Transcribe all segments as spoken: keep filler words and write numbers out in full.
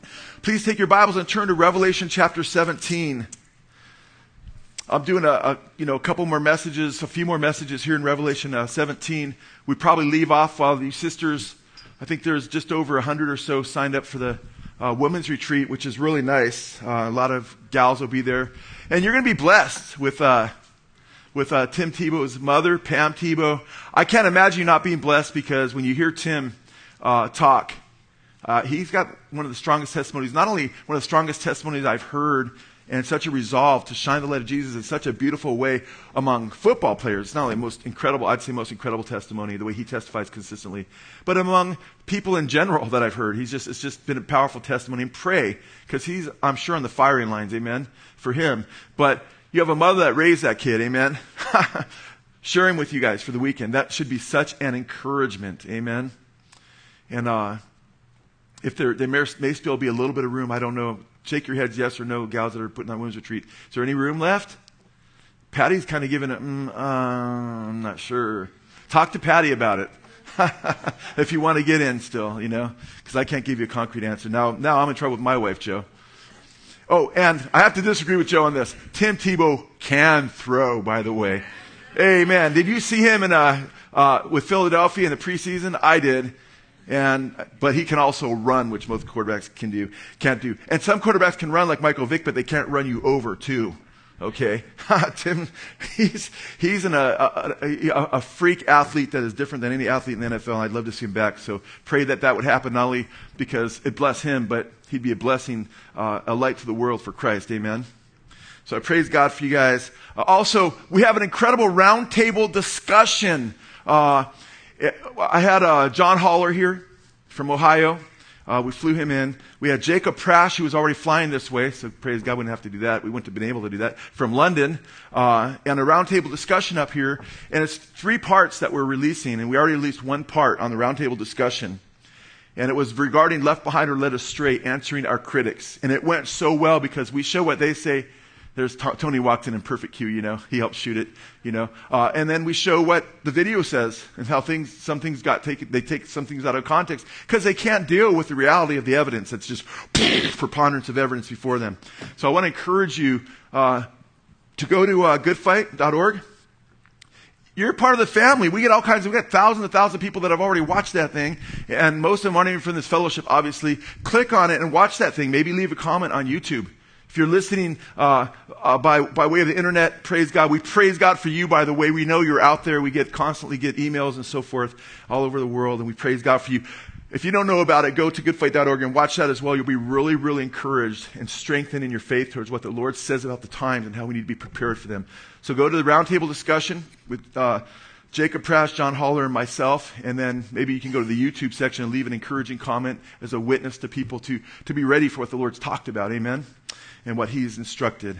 Please take your Bibles and turn to Revelation chapter seventeen. I'm doing a, a you know a couple more messages, a few more messages here in Revelation uh, seventeen. We probably leave off while these sisters, I think there's just over a hundred or so signed up for the uh, women's retreat, which is really nice. Uh, a lot of gals will be there, and you're going to be blessed with uh, with uh, Tim Tebow's mother, Pam Tebow. I can't imagine you not being blessed, because when you hear Tim uh, talk, uh, he's got one of the strongest testimonies. Not only one of the strongest testimonies I've heard, and such a resolve to shine the light of Jesus in such a beautiful way among football players. It's not only most incredible, I'd say most incredible testimony, the way he testifies consistently, but among people in general that I've heard. He's just, it's just been a powerful testimony. And pray, because he's, I'm sure, on the firing lines, amen, for him. But you have a mother that raised that kid, amen. Sharing with you guys for the weekend. That should be such an encouragement, amen. And uh, if there, there may, may still be a little bit of room, I don't know. Shake your heads yes or no, gals that are putting on women's retreat. Is there any room left? Patty's kind of giving it, mm, uh, I'm not sure. Talk to Patty about it. If you want to get in still, you know, because I can't give you a concrete answer. Now, now I'm in trouble with my wife, Joe. Oh, and I have to disagree with Joe on this. Tim Tebow can throw, by the way. Amen. Did you see him in a, uh, with Philadelphia in the preseason? I did. And but he can also run, which most quarterbacks can do, can't do. And some quarterbacks can run like Michael Vick, but they can't run you over too. Okay, Tim, he's he's an, a, a, a freak athlete that is different than any athlete in the N F L. I'd love to see him back. So pray that that would happen, not only because it bless him, but he'd be a blessing, uh, a light to the world for Christ. Amen. So I praise God for you guys. Uh, also, we have an incredible roundtable discussion. Uh, I had uh, John Haller here from Ohio. Uh, we flew him in. We had Jacob Prash, who was already flying this way, so praise God we didn't have to do that. We wouldn't have been able to do that, from London, uh, and a roundtable discussion up here. And it's three parts that we're releasing, and we already released one part on the roundtable discussion. And it was regarding Left Behind or Led Astray, answering our critics. And it went so well because we show what they say. There's T- Tony walked in in perfect cue, you know. He helped shoot it, you know. Uh, and then we show what the video says and how things, some things got taken, they take some things out of context because they can't deal with the reality of the evidence. It's just preponderance of evidence before them. So I want to encourage you uh, to go to uh, good fight dot org. You're part of the family. We get all kinds of, we got thousands and thousands of people that have already watched that thing. And most of them aren't even from this fellowship, obviously. Click on it and watch that thing. Maybe leave a comment on YouTube. If you're listening uh, uh, by by way of the internet, praise God. We praise God for you, by the way. We know you're out there. We get constantly get emails and so forth all over the world, and we praise God for you. If you don't know about it, go to good fight dot org and watch that as well. You'll be really, really encouraged and strengthened in your faith towards what the Lord says about the times and how we need to be prepared for them. So go to the roundtable discussion with uh, Jacob Prash, John Haller, and myself, and then maybe you can go to the YouTube section and leave an encouraging comment as a witness to people to, to be ready for what the Lord's talked about. Amen. And what he's instructed.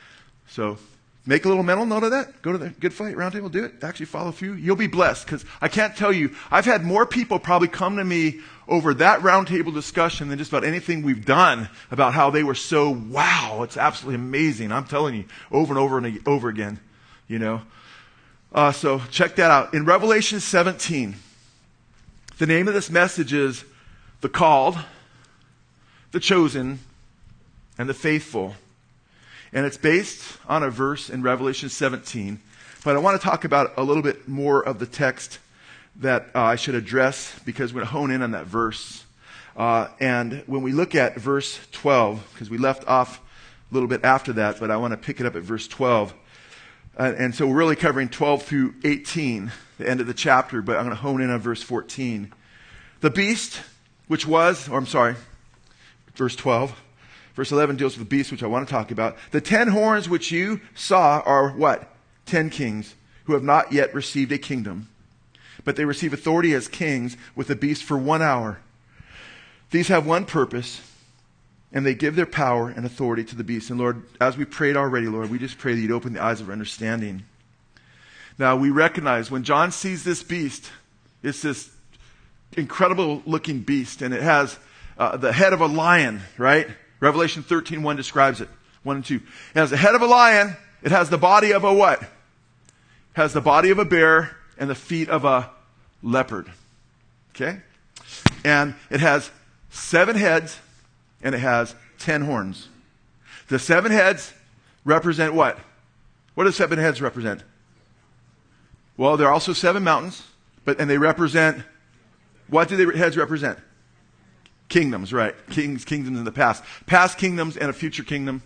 So make a little mental note of that. Go to the Good Fight Roundtable. Do it. Actually follow through. You'll be blessed, because I can't tell you, I've had more people probably come to me over that roundtable discussion than just about anything we've done about how they were so, wow, it's absolutely amazing. I'm telling you, over and over and over again, you know. Uh, so check that out. In Revelation seventeen, the name of this message is The Called, The Chosen, and the Faithful. And it's based on a verse in Revelation seventeen. But I want to talk about a little bit more of the text that uh, I should address, because we're going to hone in on that verse. Uh, and when we look at verse twelve, because we left off a little bit after that, but I want to pick it up at verse twelve. Uh, and so we're really covering twelve through eighteen, the end of the chapter, but I'm going to hone in on verse fourteen. The beast, which was, or I'm sorry, verse twelve. Verse eleven deals with the beast, which I want to talk about. The ten horns which you saw are what? Ten kings who have not yet received a kingdom, but they receive authority as kings with the beast for one hour. These have one purpose, and they give their power and authority to the beast. And Lord, as we prayed already, Lord, we just pray that you'd open the eyes of our understanding. Now, we recognize when John sees this beast, it's this incredible looking beast, and it has uh, the head of a lion, right? Revelation thirteen one describes it. one and two. It has the head of a lion. It has the body of a what? It has the body of a bear and the feet of a leopard. Okay? And it has seven heads and it has ten horns. The seven heads represent what? What do seven heads represent? Well, there are also seven mountains, but and they represent, what do the heads represent? Kingdoms, right. Kings, kingdoms in the past. Past kingdoms and a future kingdom.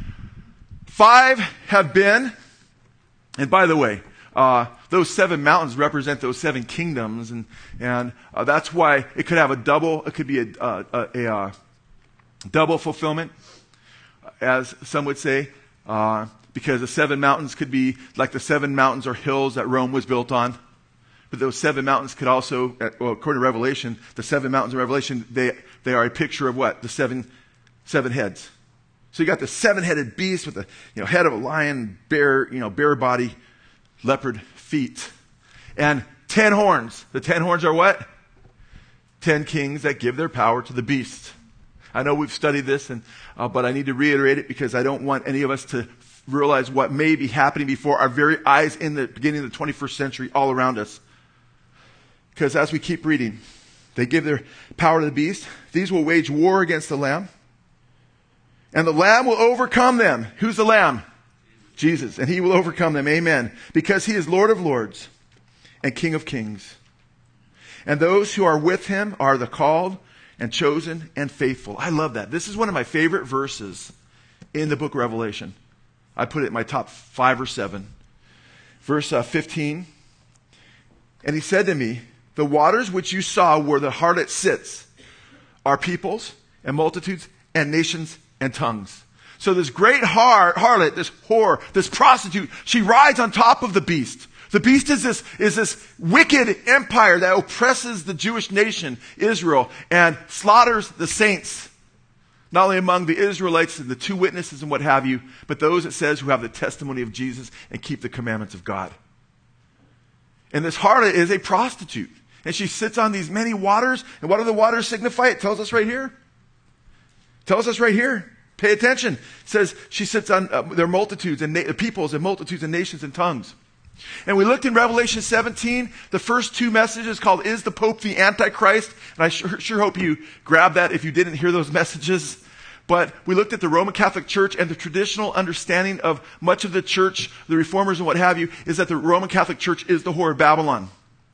Five have been, and by the way, uh, those seven mountains represent those seven kingdoms, and and uh, that's why it could have a double, it could be a, a, a, a uh, double fulfillment, as some would say, uh, because the seven mountains could be like the seven mountains or hills that Rome was built on. But those seven mountains could also, well, according to Revelation, the seven mountains of Revelation, they they are a picture of what? The seven seven heads. So you got the seven-headed beast with the you know head of a lion, bear, you know, bear body, leopard feet, and ten horns. The ten horns are what? Ten kings that give their power to the beast. I know we've studied this, and uh, but I need to reiterate it because I don't want any of us to realize what may be happening before our very eyes in the beginning of the twenty-first century all around us. Because as we keep reading, they give their power to the beast. These will wage war against the Lamb. And the Lamb will overcome them. Who's the Lamb? Jesus. And he will overcome them. Amen. Because he is Lord of lords and King of kings. And those who are with him are the called and chosen and faithful. I love that. This is one of my favorite verses in the book of Revelation. I put it in my top five or seven. Verse uh, fifteen. And he said to me, the waters which you saw where the harlot sits are peoples and multitudes and nations and tongues. So this great har- harlot, this whore, this prostitute, she rides on top of the beast. The beast is this, is this wicked empire that oppresses the Jewish nation, Israel, and slaughters the saints. Not only among the Israelites and the two witnesses and what have you, but those, it says, who have the testimony of Jesus and keep the commandments of God. And this harlot is a prostitute. And she sits on these many waters. And what do the waters signify? It tells us right here. Tells us right here. Pay attention. It says she sits on uh, their multitudes and na- peoples and multitudes and nations and tongues. And we looked in Revelation seventeen, the first two messages called Is the Pope the Antichrist? And I sure, sure hope you grabbed that if you didn't hear those messages. But we looked at the Roman Catholic Church, and the traditional understanding of much of the church, the reformers and what have you, is that the Roman Catholic Church is the whore of Babylon.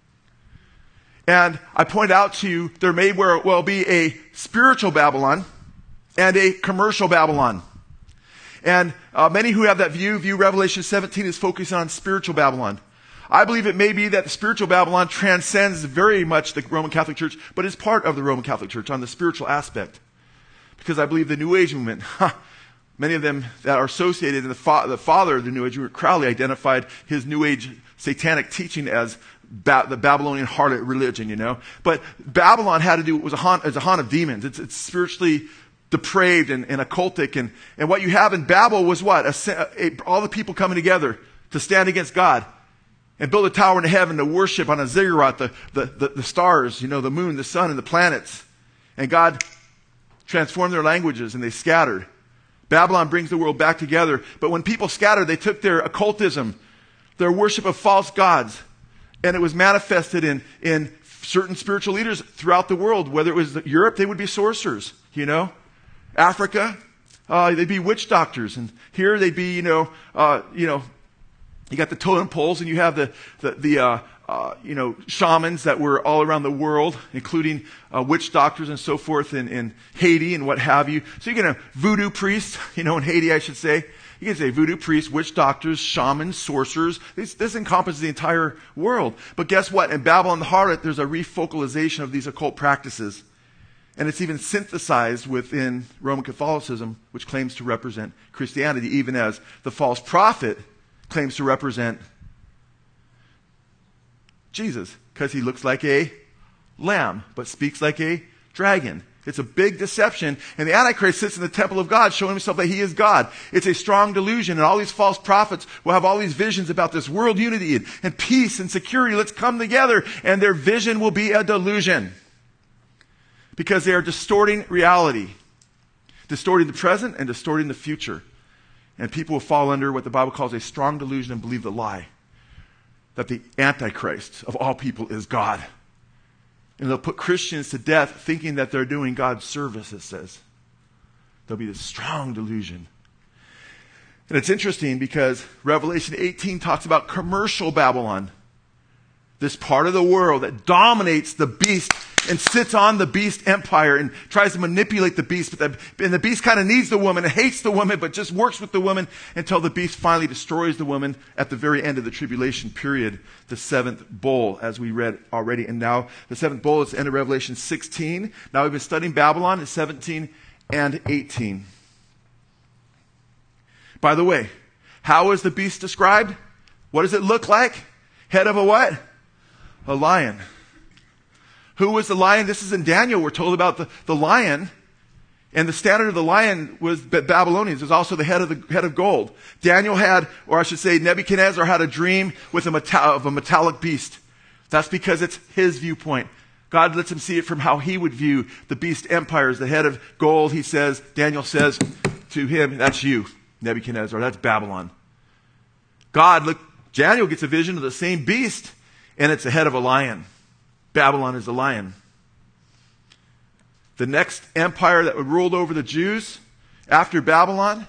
And I point out to you, there may well be a spiritual Babylon and a commercial Babylon. And uh, many who have that view, view Revelation seventeen is focusing on spiritual Babylon. I believe it may be that the spiritual Babylon transcends very much the Roman Catholic Church, but is part of the Roman Catholic Church on the spiritual aspect. Because I believe the New Age movement, huh, many of them that are associated, and the, fa- the father of the New Age movement, Crowley, identified his New Age satanic teaching as ba- the Babylonian harlot religion, you know. But Babylon had to do, it was a haunt, it's a haunt of demons. It's, it's spiritually depraved and, and occultic. And, and what you have in Babel was what? A, a, all the people coming together to stand against God and build a tower in heaven to worship on a ziggurat, the, the, the, the stars, you know, the moon, the sun, and the planets. And God transformed their languages and they scattered. Babylon brings the world back together. But when people scattered, they took their occultism, their worship of false gods, and it was manifested in, in certain spiritual leaders throughout the world. Whether it was Europe, they would be sorcerers, you know. Africa, uh, they'd be witch doctors. And here they'd be, you know, uh, you know, you got the totem poles and you have the, the, the uh, uh, you know, shamans that were all around the world, including uh, witch doctors and so forth in, in Haiti and what have you. So you get a voodoo priest, you know, in Haiti, I should say. You can say voodoo priests, witch doctors, shamans, sorcerers. This, this encompasses the entire world. But guess what? In Babylon the harlot, there's a refocalization of these occult practices. And it's even synthesized within Roman Catholicism, which claims to represent Christianity, even as the false prophet claims to represent Jesus, because he looks like a lamb, but speaks like a dragon. It's a big deception. And the Antichrist sits in the temple of God, showing himself that he is God. It's a strong delusion. And all these false prophets will have all these visions about this world unity and, and peace and security. Let's come together. And their vision will be a delusion. Because they are distorting reality. Distorting the present and distorting the future. And people will fall under what the Bible calls a strong delusion and believe the lie. That the Antichrist of all people is God. And they'll put Christians to death thinking that they're doing God's service, it says. There'll be this strong delusion. And it's interesting because Revelation eighteen talks about commercial Babylon. This part of the world that dominates the beast and sits on the beast empire and tries to manipulate the beast. But the, and the beast kind of needs the woman and hates the woman, but just works with the woman until the beast finally destroys the woman at the very end of the tribulation period, the seventh bowl, as we read already. And now the seventh bowl is the end of Revelation sixteen. Now we've been studying Babylon in seventeen and eighteen. By the way, how is the beast described? What does it look like? Head of a what? A lion. Who was the lion? This is in Daniel. We're told about the, the lion. And the standard of the lion was Babylonians. It was also the head of the head of gold. Daniel had, or I should say Nebuchadnezzar had a dream with a meta- of a metallic beast. That's because it's his viewpoint. God lets him see it from how he would view the beast empire as the head of gold. He says, Daniel says to him, that's you, Nebuchadnezzar. That's Babylon. God, look, Daniel gets a vision of the same beast, and it's the head of a lion. Babylon is a lion. The next empire that ruled over the Jews after Babylon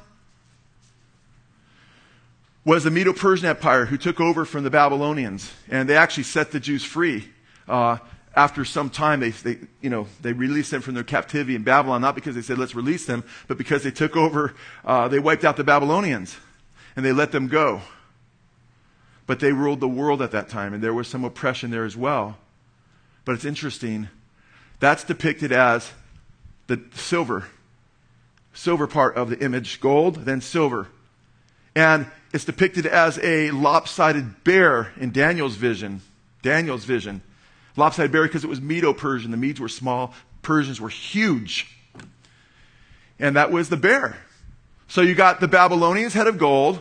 was the Medo-Persian Empire, who took over from the Babylonians. And they actually set the Jews free. Uh, after some time, they, they, you know, they released them from their captivity in Babylon, not because they said, let's release them, but because they took over, uh, they wiped out the Babylonians, and they let them go. But they ruled the world at that time, and there was some oppression there as well. But it's interesting. That's depicted as the silver. Silver part of the image. Gold, then silver. And it's depicted as a lopsided bear in Daniel's vision. Daniel's vision. Lopsided bear because it was Medo-Persian. The Medes were small. Persians were huge. And that was the bear. So you got the Babylonians, head of gold.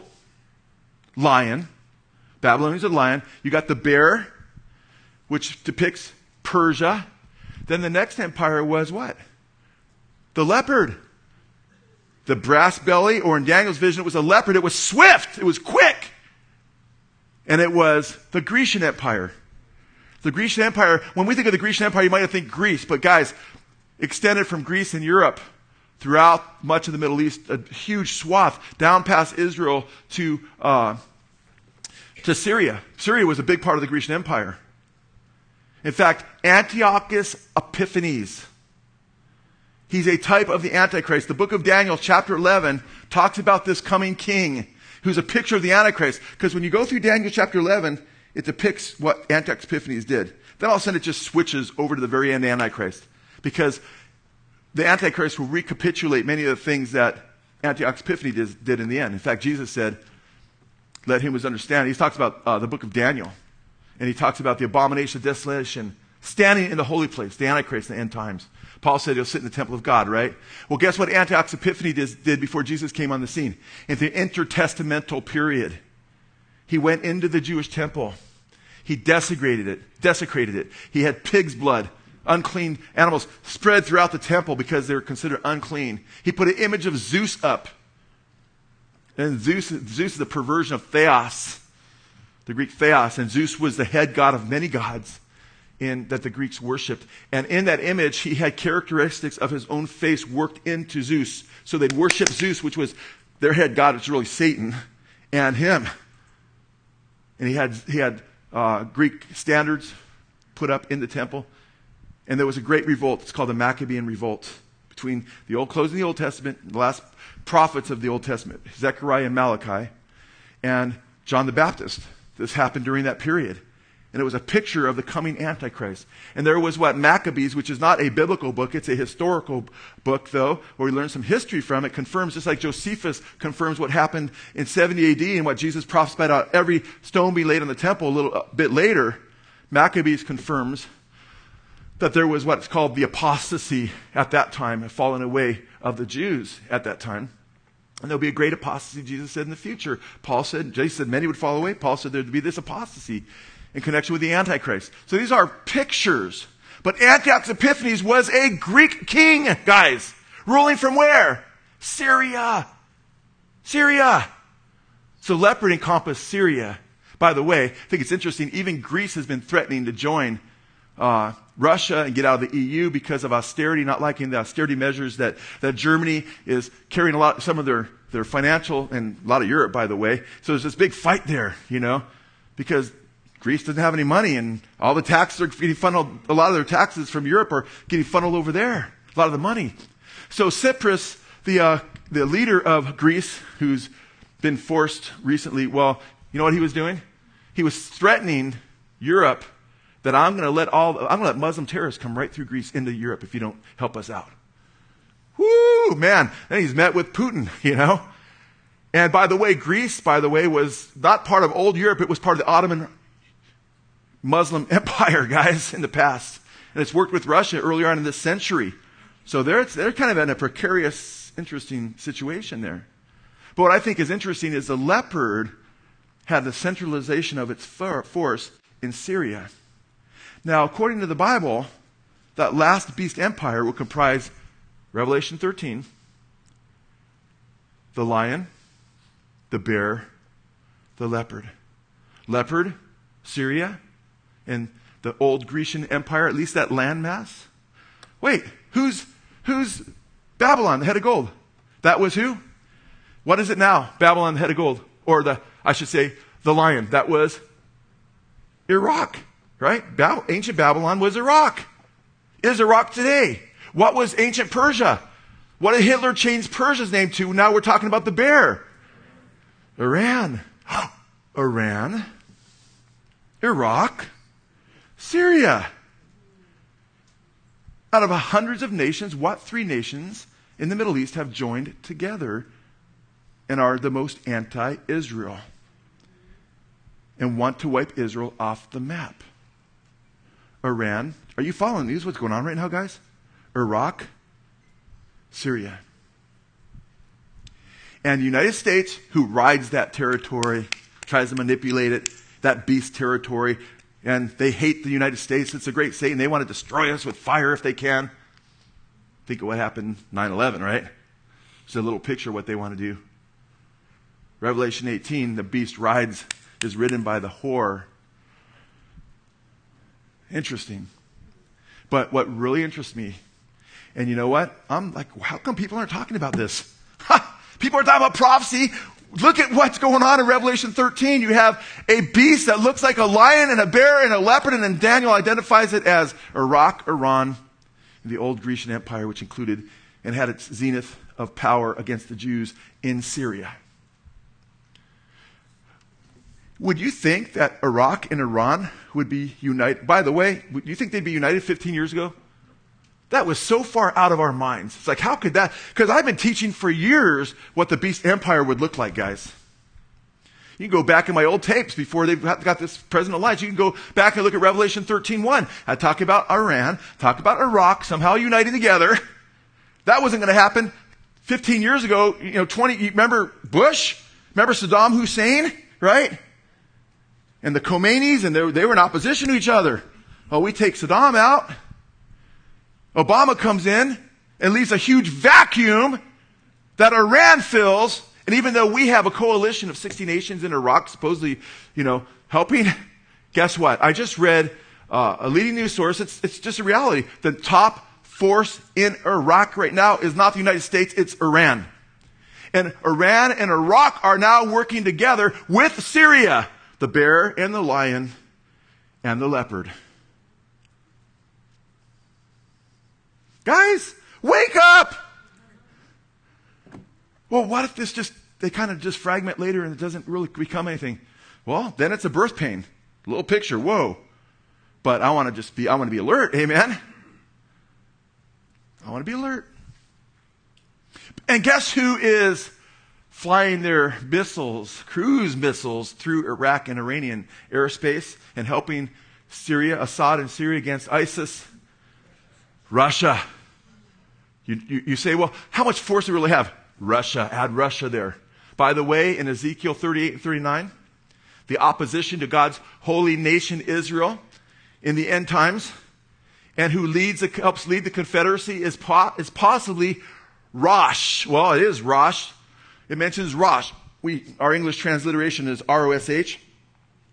Lion. Babylonians are lion. You got the bear, which depicts Persia. Then the next empire was what? The leopard. The brass belly, or in Daniel's vision, it was a leopard. It was swift. It was quick. And it was the Grecian Empire. The Grecian Empire, when we think of the Grecian Empire, you might think Greece. But guys, extended from Greece and Europe throughout much of the Middle East, a huge swath down past Israel to, uh, to Syria. Syria was a big part of the Grecian Empire. In fact, Antiochus Epiphanes, he's a type of the Antichrist. The book of Daniel, chapter eleven, talks about this coming king who's a picture of the Antichrist. Because when you go through Daniel chapter eleven, it depicts what Antiochus Epiphanes did. Then all of a sudden it just switches over to the very end Antichrist. Because the Antichrist will recapitulate many of the things that Antiochus Epiphanes did in the end. In fact, Jesus said, let him who understand. He talks about uh, the book of Daniel. And he talks about the abomination of desolation standing in the holy place, the Antichrist in the end times. Paul said he'll sit in the temple of God, right? Well, guess what Antiochus Epiphanes did before Jesus came on the scene? In the intertestamental period, he went into the Jewish temple. He desecrated it, desecrated it. He had pig's blood, unclean animals spread throughout the temple because they were considered unclean. He put an image of Zeus up. And Zeus, Zeus is the perversion of Theos, the Greek Theos. And Zeus was the head god of many gods in, that the Greeks worshipped. And in that image, he had characteristics of his own face worked into Zeus. So they'd worship Zeus, which was their head god, which is really Satan, and him. And he had, he had uh, Greek standards put up in the temple. And there was a great revolt. It's called the Maccabean Revolt between the old, closing the Old Testament, the last prophets of the Old Testament, Zechariah and Malachi, and John the Baptist. This happened during that period. And it was a picture of the coming Antichrist. And there was what Maccabees, which is not a biblical book, it's a historical book, though, where we learn some history from. It confirms, just like Josephus confirms what happened in seventy A D and what Jesus prophesied about every stone being laid on the temple a little bit later. Maccabees confirms that there was what's called the apostasy at that time, a falling away of the Jews at that time. And there'll be a great apostasy, Jesus said, in the future. Paul said, Jesus said many would fall away. Paul said there'd be this apostasy in connection with the Antichrist. So these are pictures. But Antiochus Epiphanes was a Greek king, guys. Ruling from where? Syria. Syria. So leopard encompassed Syria. By the way, I think it's interesting, even Greece has been threatening to join uh, Russia and get out of the E U because of austerity, not liking the austerity measures that, that Germany is carrying a lot, some of their, their financial, and a lot of Europe, by the way. So there's this big fight there, you know, because Greece doesn't have any money and all the taxes are getting funneled, a lot of their taxes from Europe are getting funneled over there, a lot of the money. So Tsipras, the, uh, the leader of Greece, who's been forced recently, well, you know what he was doing? He was threatening Europe that I'm going to let all, I'm going to let Muslim terrorists come right through Greece into Europe if you don't help us out. Whoo, man. And he's met with Putin, you know. And by the way, Greece, by the way, was not part of old Europe. It was part of the Ottoman Muslim Empire, guys, in the past. And it's worked with Russia earlier on in this century. So they're, they're kind of in a precarious, interesting situation there. But what I think is interesting is the leopard had the centralization of its force in Syria. Now, according to the Bible, that last beast empire will comprise Revelation thirteen, the lion, the bear, the leopard. Leopard, Syria, and the old Grecian empire, at least that landmass. Wait, who's, who's Babylon, the head of gold? That was who? What is it now? Babylon, the head of gold. Or the, I should say, the lion. That was Iraq. Right? Ba- ancient Babylon was Iraq. Is Iraq today. What was ancient Persia? What did Hitler change Persia's name to? Now we're talking about the bear. Iran. Iran. Iraq. Syria. Out of hundreds of nations, what three nations in the Middle East have joined together and are the most anti-Israel and want to wipe Israel off the map? Iran. Are you following these? What's going on right now, guys? Iraq, Syria. And the United States, who rides that territory, tries to manipulate it, that beast territory, and they hate the United States. It's a great Satan. They want to destroy us with fire if they can. Think of what happened nine eleven, right? It's a little picture of what they want to do. Revelation eighteen, the beast rides, is ridden by the whore. Interesting. But what really interests me, and you know what? I'm like, how come people aren't talking about this? Ha! People are talking about prophecy. Look at what's going on in Revelation thirteen. You have a beast that looks like a lion and a bear and a leopard, and then Daniel identifies it as Iraq, Iran, the old Grecian Empire, which included and had its zenith of power against the Jews in Syria. Would you think that Iraq and Iran would be united? By the way, do you think they'd be united fifteen years ago? That was so far out of our minds. It's like, how could that? Because I've been teaching for years what the beast empire would look like, guys. You can go back in my old tapes before they've got this President Elijah. You can go back and look at Revelation thirteen one. I talk about Iran, talk about Iraq, somehow uniting together. That wasn't going to happen fifteen years ago. You know, twenty. You remember Bush? Remember Saddam Hussein? Right? And the Khomeinis, and they, they were in opposition to each other. Oh, we take Saddam out. Obama comes in and leaves a huge vacuum that Iran fills. And even though we have a coalition of sixty nations in Iraq, supposedly, you know, helping, guess what? I just read uh, a leading news source. It's, it's just a reality. The top force in Iraq right now is not the United States, it's Iran. And Iran and Iraq are now working together with Syria. The bear and the lion and the leopard. Guys, wake up! Well, what if this just, they kind of just fragment later and it doesn't really become anything? Well, then it's a birth pain. A little picture, whoa. But I want to just be, I want to be alert, amen? I want to be alert. And guess who is flying their missiles, cruise missiles, through Iraq and Iranian airspace and helping Syria, Assad and Syria against ISIS? Russia. You, you, you say, well, how much force do we really have? Russia. Add Russia there. By the way, in Ezekiel thirty-eight and thirty-nine, the opposition to God's holy nation Israel in the end times, and who leads helps lead the confederacy is, po- is possibly Rosh. Well, it is Rosh. It mentions Rosh. We, our English transliteration is R O S H.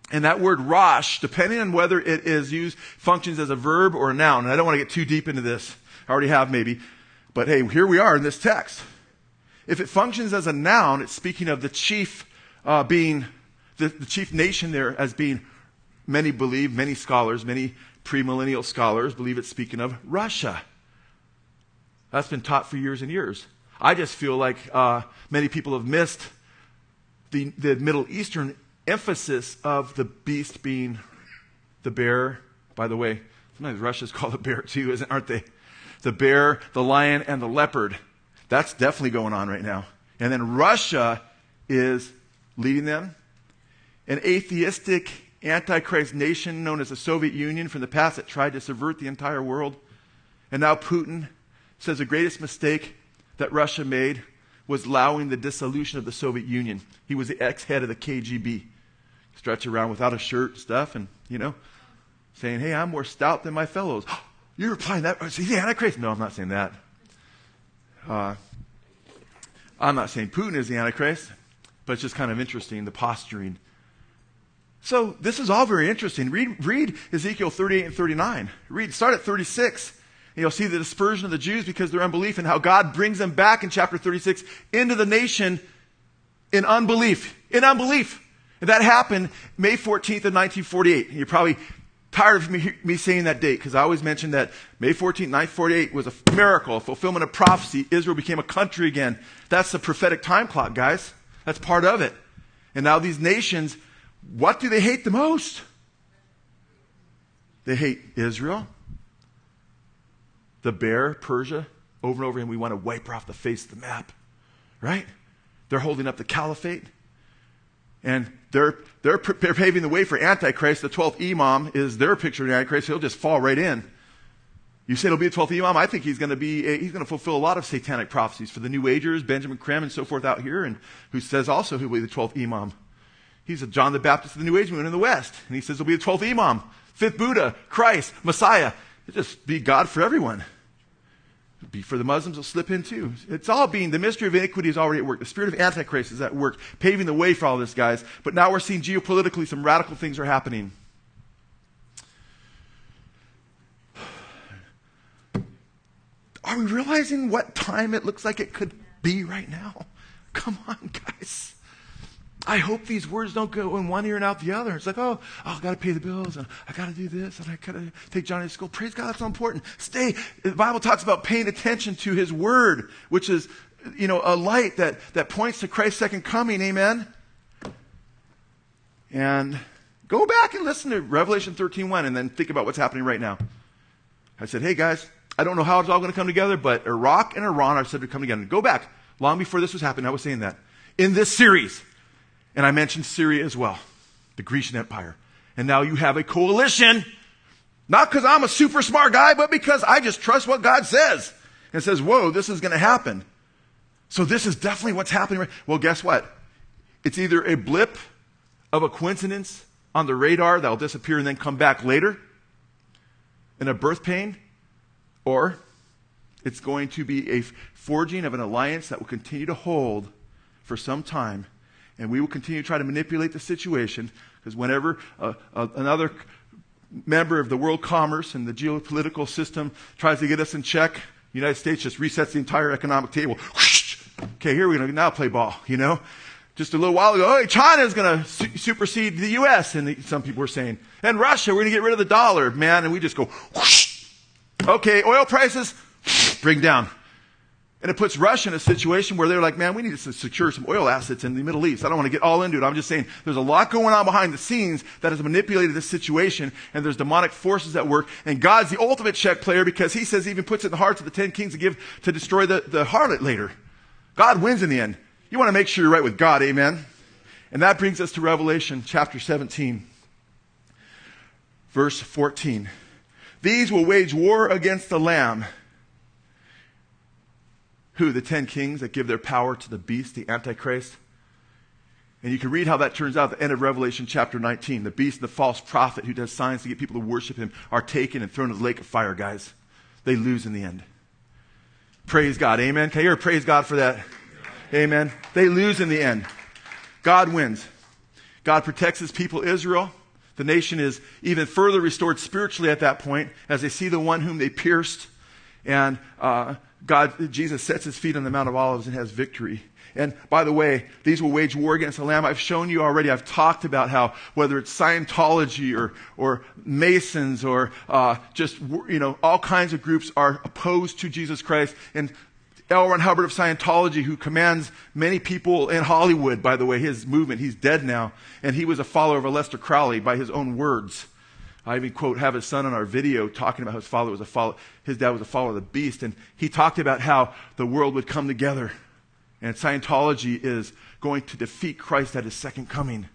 And that word Rosh, depending on whether it is used, functions as a verb or a noun. And I don't want to get too deep into this. I already have maybe. But hey, here we are in this text. If it functions as a noun, it's speaking of the chief uh, being, the, the chief nation there as being, many believe, many scholars, many premillennial scholars believe it's speaking of Russia. That's been taught for years and years. I just feel like uh, many people have missed the, the Middle Eastern emphasis of the beast being the bear. By the way, sometimes Russia's called a bear too, isn't, aren't they? The bear, the lion, and the leopard. That's definitely going on right now. And then Russia is leading them. An atheistic antichrist nation known as the Soviet Union from the past that tried to subvert the entire world. And now Putin says the greatest mistake that Russia made was allowing the dissolution of the Soviet Union. He was the ex-head of the K G B. Stretch around without a shirt and stuff and, you know, saying, hey, I'm more stout than my fellows. You're replying that? Is he the Antichrist? No, I'm not saying that. Uh, I'm not saying Putin is the Antichrist, but it's just kind of interesting, the posturing. So this is all very interesting. Read, read Ezekiel thirty-eight and thirty-nine. Read, start at thirty-six. And you'll see the dispersion of the Jews because of their unbelief and how God brings them back in chapter thirty-six into the nation in unbelief. In unbelief. And that happened May fourteenth of nineteen forty-eight. And you're probably tired of me, me saying that date because I always mention that May fourteenth, nineteen forty-eight was a miracle, a fulfillment of prophecy. Israel became a country again. That's the prophetic time clock, guys. That's part of it. And now these nations, what do they hate the most? They hate Israel, the bear, Persia, over and over again. We want to wipe her off the face of the map, right? They're holding up the caliphate. And they're, they're, they're paving the way for Antichrist. The twelfth Imam is their picture of the Antichrist. He'll just fall right in. You say it'll be the twelfth Imam? I think he's going to be, a, he's going to fulfill a lot of satanic prophecies for the New Agers, Benjamin Creme and so forth out here, and who says also he'll be the twelfth Imam. He's a John the Baptist of the New Age movement in the West. And he says he'll be the twelfth Imam, fifth Buddha, Christ, Messiah. It'll just be God for everyone. Be for the Muslims, will slip in too. It's all being, the mystery of iniquity is already at work. The spirit of Antichrist is at work, paving the way for all this, guys. But now we're seeing geopolitically some radical things are happening. Are we realizing what time it looks like it could be right now? Come on, guys. I hope these words don't go in one ear and out the other. It's like, oh, oh I got to pay the bills, and I got to do this, and I got to take Johnny to school. Praise God, that's so important. Stay. The Bible talks about paying attention to His Word, which is, you know, a light that, that points to Christ's second coming. Amen? And go back and listen to Revelation thirteen one, and then think about what's happening right now. I said, hey, guys, I don't know how it's all going to come together, but Iraq and Iran are said to come together. Go back. Long before this was happening, I was saying that. In this series. And I mentioned Syria as well, the Grecian Empire. And now you have a coalition, not because I'm a super smart guy, but because I just trust what God says. And says, whoa, this is going to happen. So this is definitely what's happening. Well, guess what? It's either a blip of a coincidence on the radar that will disappear and then come back later in a birth pain, or it's going to be a forging of an alliance that will continue to hold for some time. And we will continue to try to manipulate the situation, because whenever uh, uh, another member of the world commerce and the geopolitical system tries to get us in check, the United States just resets the entire economic table. Okay, here we're going to now play ball, you know. Just a little while ago, oh, China is going to su- supersede the U S, and the, some people were saying. And Russia, we're going to get rid of the dollar, man. And we just go, whoosh. Okay, oil prices, bring down. And it puts Russia in a situation where they're like, man, we need to secure some oil assets in the Middle East. I don't want to get all into it. I'm just saying there's a lot going on behind the scenes that has manipulated this situation, and there's demonic forces at work. And God's the ultimate check player, because He says He even puts it in the hearts of the ten kings to give to destroy the, the harlot later. God wins in the end. You want to make sure you're right with God, amen? And that brings us to Revelation chapter seventeen, verse fourteen. These will wage war against the Lamb. Who? The ten kings that give their power to the beast, the Antichrist. And you can read how that turns out at the end of Revelation chapter nineteen. The beast and the false prophet who does signs to get people to worship him are taken and thrown into the lake of fire, guys. They lose in the end. Praise God. Amen. Can you hear praise God for that? Amen. They lose in the end. God wins. God protects his people Israel. The nation is even further restored spiritually at that point as they see the one whom they pierced. And uh, God, Jesus sets his feet on the Mount of Olives and has victory. And by the way, these will wage war against the Lamb. I've shown you already, I've talked about how whether it's Scientology or, or Masons or uh, just, you know, all kinds of groups are opposed to Jesus Christ. And L. Ron Hubbard of Scientology, who commands many people in Hollywood, by the way, his movement, he's dead now. And he was a follower of Aleister Crowley by his own words. I even, quote, have his son on our video talking about how his father was a follower, his dad was a follower of the beast. And he talked about how the world would come together. And Scientology is going to defeat Christ at his second coming.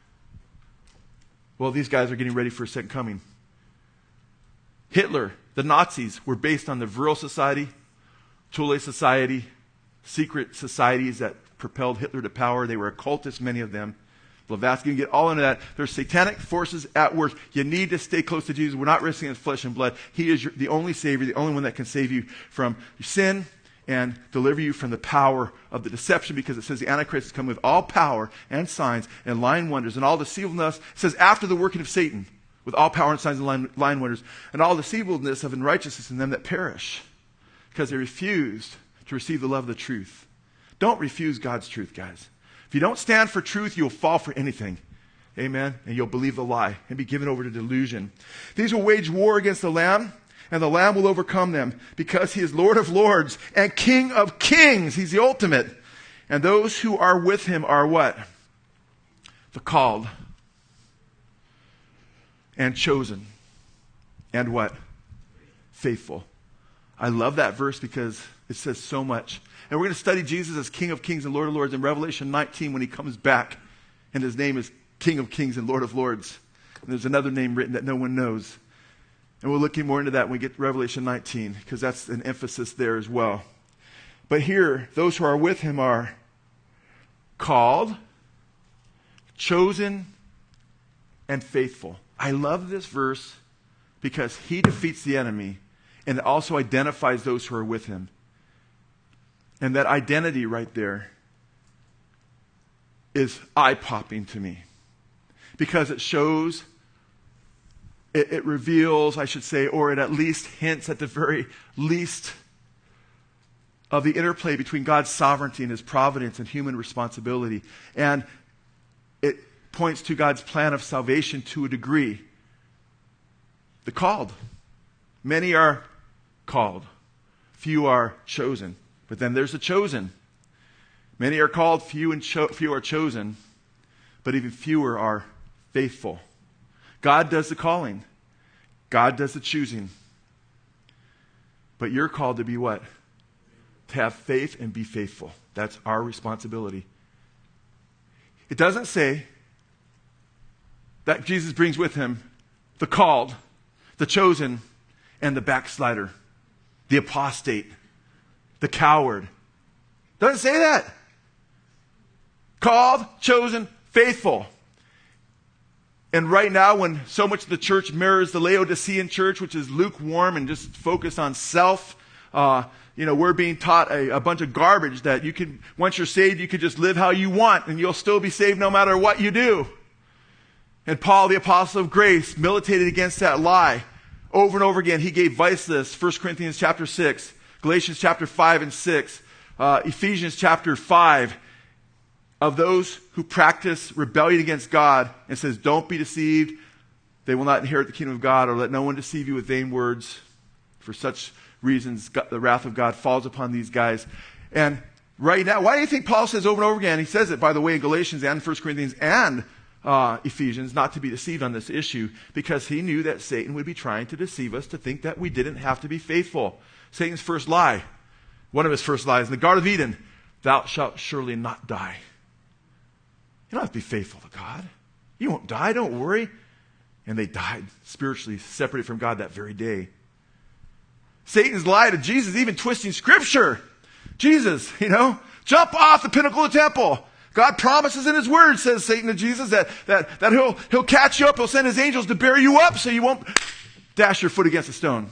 Well, these guys are getting ready for his second coming. Hitler, the Nazis, were based on the Vril Society, Thule Society, secret societies that propelled Hitler to power. They were occultists, many of them. Blavatsky, you get all into that. There's satanic forces at work. You need to stay close to Jesus. We're not wrestling against flesh and blood. He is your, the only Savior, the only one that can save you from your sin and deliver you from the power of the deception, because it says the Antichrist has come with all power and signs and lying wonders and all deceivableness. It says after the working of Satan, with all power and signs and lying, lying wonders, and all deceivableness of unrighteousness in them that perish, because they refused to receive the love of the truth. Don't refuse God's truth, guys. If you don't stand for truth, you'll fall for anything. Amen? And you'll believe the lie and be given over to delusion. These will wage war against the Lamb, and the Lamb will overcome them, because he is Lord of lords and King of kings. He's the ultimate. And those who are with him are what? The called and chosen. And what? Faithful. I love that verse because it says so much. And we're going to study Jesus as King of kings and Lord of lords in Revelation nineteen when he comes back. And his name is King of kings and Lord of lords. And there's another name written that no one knows. And we'll look more into that when we get to Revelation nineteen, because that's an emphasis there as well. But here, those who are with him are called, chosen, and faithful. I love this verse because he defeats the enemy, and it also identifies those who are with him. And that identity right there is eye-popping to me, because it shows, it, it reveals, I should say, or it at least hints at the very least of the interplay between God's sovereignty and his providence and human responsibility. And it points to God's plan of salvation to a degree. The called. Many are called. Few are chosen. But then there's the chosen. Many are called, few and cho- few are chosen, but even fewer are faithful. God does the calling. God does the choosing. But you're called to be what? To have faith and be faithful. That's our responsibility. It doesn't say that Jesus brings with him the called, the chosen, and the backslider, the apostate, the coward. Doesn't say that. Called, chosen, faithful. And right now, when so much of the church mirrors the Laodicean church, which is lukewarm and just focused on self, uh, you know, we're being taught a, a bunch of garbage that you can, once you're saved, you can just live how you want and you'll still be saved no matter what you do. And Paul, the apostle of grace, militated against that lie over and over again. He gave vice lists, First Corinthians chapter six, Galatians chapter five and six, uh, Ephesians chapter five, of those who practice rebellion against God, and says, don't be deceived. They will not inherit the kingdom of God, or let no one deceive you with vain words. For such reasons, God, the wrath of God falls upon these guys. And right now, why do you think Paul says over and over again, he says it, by the way, in Galatians and First Corinthians and uh, Ephesians, not to be deceived on this issue, because he knew that Satan would be trying to deceive us to think that we didn't have to be faithful. Satan's first lie, one of his first lies in the Garden of Eden, thou shalt surely not die. You don't have to be faithful to God. You won't die, don't worry. And they died spiritually, separated from God that very day. Satan's lie to Jesus, even twisting Scripture. Jesus, you know, jump off the pinnacle of the temple. God promises in his word, says Satan to Jesus, that, that, that he'll, he'll catch you up. He'll send his angels to bear you up so you won't dash your foot against a stone.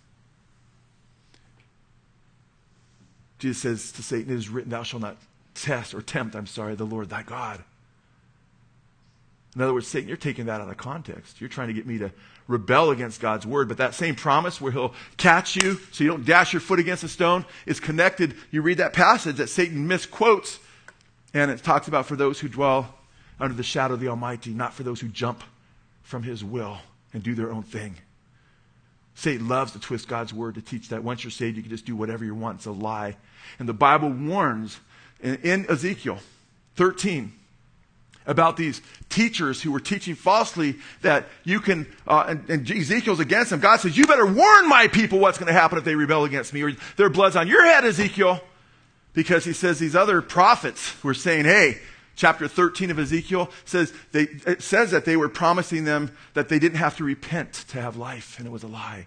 Jesus says to Satan, it is written, thou shalt not test or tempt, I'm sorry, the Lord thy God. In other words, Satan, you're taking that out of context. You're trying to get me to rebel against God's word. But that same promise where he'll catch you so you don't dash your foot against a stone is connected. You read that passage that Satan misquotes, and it talks about for those who dwell under the shadow of the Almighty, not for those who jump from his will and do their own thing. Satan loves to twist God's word to teach that once you're saved, you can just do whatever you want. It's a lie. And the Bible warns in, in Ezekiel thirteen about these teachers who were teaching falsely that you can, uh, and, and Ezekiel's against them. God says, you better warn my people what's going to happen if they rebel against me, or their blood's on your head, Ezekiel. Because he says these other prophets were saying, hey, chapter thirteen of Ezekiel says, they, it says that they were promising them that they didn't have to repent to have life, and it was a lie.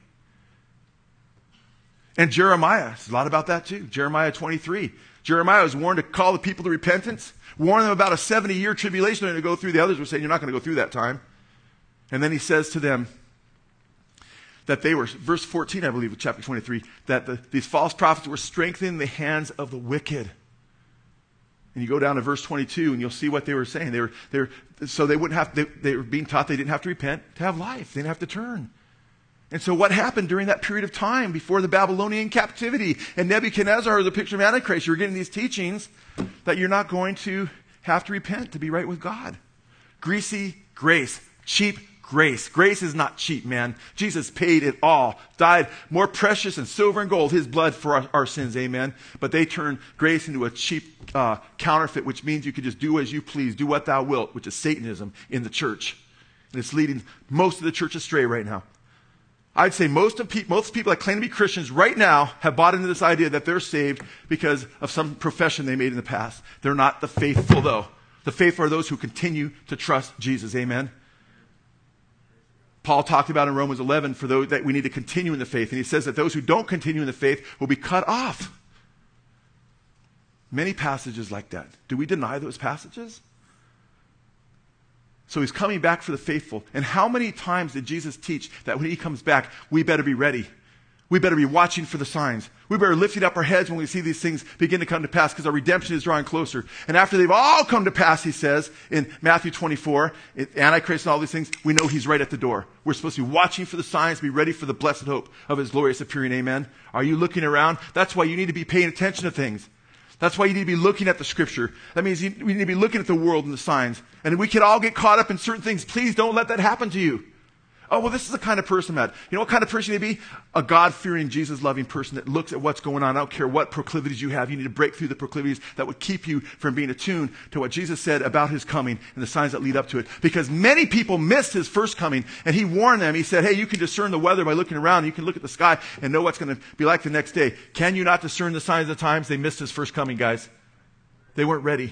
And Jeremiah, there's a lot about that too. Jeremiah twenty-three. Jeremiah was warned to call the people to repentance, warn them about a seventy-year tribulation they're going to go through. The others were saying, you're not going to go through that time. And then he says to them that they were, verse fourteen, I believe, of chapter twenty-three, that the, these false prophets were strengthening the hands of the wicked. And you go down to verse twenty-two, and you'll see what they were saying. They were, they were so they wouldn't have. They, they were being taught they didn't have to repent to have life. They didn't have to turn. And so what happened during that period of time before the Babylonian captivity and Nebuchadnezzar, the picture of Antichrist? You're getting these teachings that you're not going to have to repent to be right with God. Greasy grace, cheap grace. Grace is not cheap, man. Jesus paid it all. Died more precious than silver and gold, his blood for our, our sins, amen. But they turned grace into a cheap uh, counterfeit, which means you can just do as you please, do what thou wilt, which is Satanism in the church. And it's leading most of the church astray right now. I'd say most of pe- most people that claim to be Christians right now have bought into this idea that they're saved because of some profession they made in the past. They're not the faithful, though. The faithful are those who continue to trust Jesus, amen. Paul talked about in Romans eleven for those that we need to continue in the faith. And he says that those who don't continue in the faith will be cut off. Many passages like that. Do we deny those passages? So he's coming back for the faithful. And how many times did Jesus teach that when he comes back, we better be ready? We better be watching for the signs. We better lift up our heads when we see these things begin to come to pass because our redemption is drawing closer. And after they've all come to pass, he says in Matthew twenty-four, Antichrist and all these things, we know he's right at the door. We're supposed to be watching for the signs, be ready for the blessed hope of his glorious appearing. Amen. Are you looking around? That's why you need to be paying attention to things. That's why you need to be looking at the scripture. That means you, we need to be looking at the world and the signs. And we can all get caught up in certain things. Please don't let that happen to you. Oh, well, this is the kind of person, Matt. You know what kind of person you need to be? A God-fearing, Jesus-loving person that looks at what's going on. I don't care what proclivities you have. You need to break through the proclivities that would keep you from being attuned to what Jesus said about his coming and the signs that lead up to it. Because many people missed his first coming, and he warned them. He said, hey, you can discern the weather by looking around. You can look at the sky and know what's going to be like the next day. Can you not discern the signs of the times? They missed his first coming, guys. They weren't ready.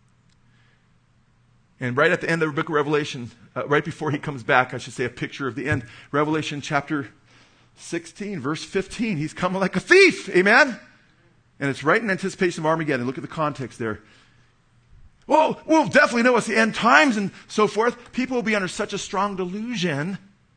And right at the end of the book of Revelation, uh, right before he comes back, I should say a picture of the end, Revelation chapter sixteen, verse fifteen, he's coming like a thief, amen? And it's right in anticipation of Armageddon. Look at the context there. Well, we'll definitely know it's the end times and so forth. People will be under such a strong delusion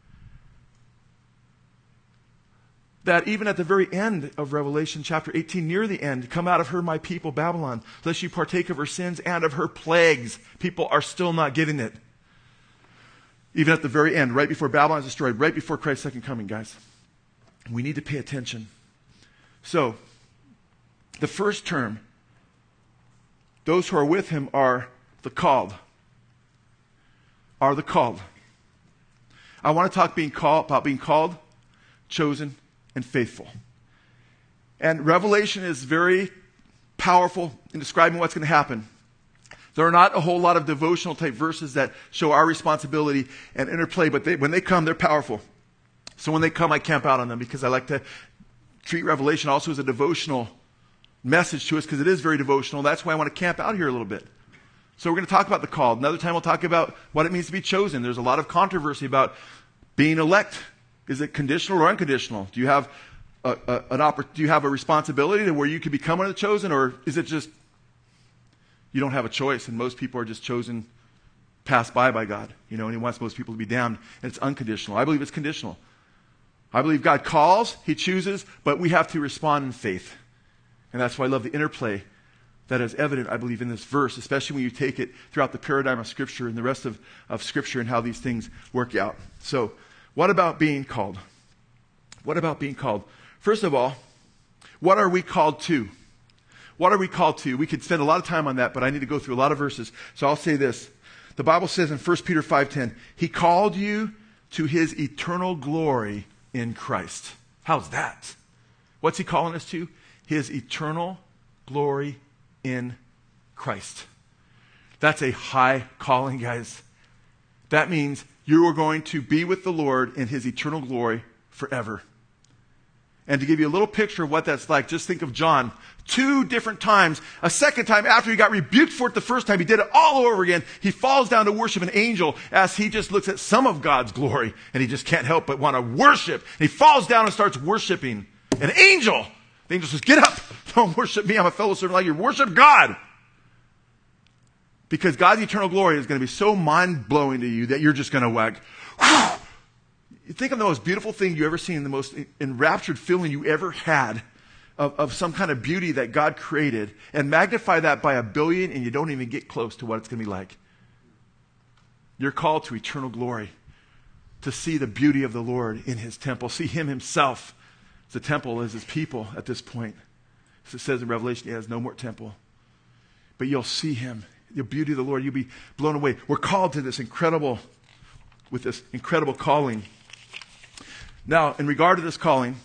that even at the very end of Revelation chapter eighteen, near the end, come out of her, my people, Babylon, lest you partake of her sins and of her plagues. People are still not getting it. Even at the very end, right before Babylon is destroyed, right before Christ's second coming, guys. We need to pay attention. So, the first term, those who are with him are the called. Are the called. I want to talk being called, about being called, chosen, and faithful. And Revelation is very powerful in describing what's going to happen. There are not a whole lot of devotional type verses that show our responsibility and interplay, but they, when they come, they're powerful. So when they come, I camp out on them because I like to treat Revelation also as a devotional message to us because it is very devotional. That's why I want to camp out here a little bit. So we're going to talk about the called. Another time we'll talk about what it means to be chosen. There's a lot of controversy about being elect. Is it conditional or unconditional? Do you have a, a, an oppor- Do you have a responsibility to where you can become one of the chosen, or is it just you don't have a choice and most people are just chosen, passed by by God, you know, and he wants most people to be damned, and it's unconditional. I believe it's conditional. I believe God calls, he chooses, but we have to respond in faith. And that's why I love the interplay that is evident, I believe, in this verse, especially when you take it throughout the paradigm of Scripture and the rest of, of Scripture and how these things work out. So, what about being called? What about being called? First of all, what are we called to? What are we called to? We could spend a lot of time on that, but I need to go through a lot of verses. So I'll say this. The Bible says in First Peter five ten, He called you to His eternal glory in Christ. How's that? What's He calling us to? His eternal glory in Christ. That's a high calling, guys. That means you are going to be with the Lord in His eternal glory forever. And to give you a little picture of what that's like, just think of John. Two different times, a second time after he got rebuked for it the first time, he did it all over again. He falls down to worship an angel as he just looks at some of God's glory and he just can't help but want to worship. And he falls down and starts worshiping an angel. The angel says, get up. Don't worship me. I'm a fellow servant like you. Worship God. Because God's eternal glory is going to be so mind-blowing to you that you're just going to whack. You think of the most beautiful thing you ever seen, the most enraptured feeling you ever had of, of some kind of beauty that God created, and magnify that by a billion, and you don't even get close to what it's going to be like. You're called to eternal glory, to see the beauty of the Lord in His temple, see Him Himself. The temple is His people at this point. As it says in Revelation, He has no more temple. But you'll see Him, the beauty of the Lord. You'll be blown away. We're called to this incredible, with this incredible calling. Now, in regard to this calling,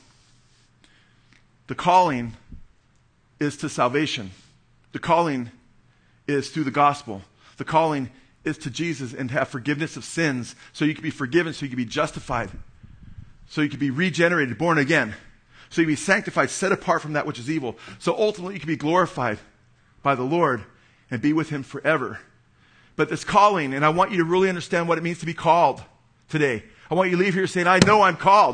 the calling is to salvation. The calling is through the gospel. The calling is to Jesus and to have forgiveness of sins so you can be forgiven, so you can be justified, so you can be regenerated, born again, so you can be sanctified, set apart from that which is evil, so ultimately you can be glorified by the Lord and be with Him forever. But this calling, and I want you to really understand what it means to be called today. I want you to leave here saying, I know I'm called.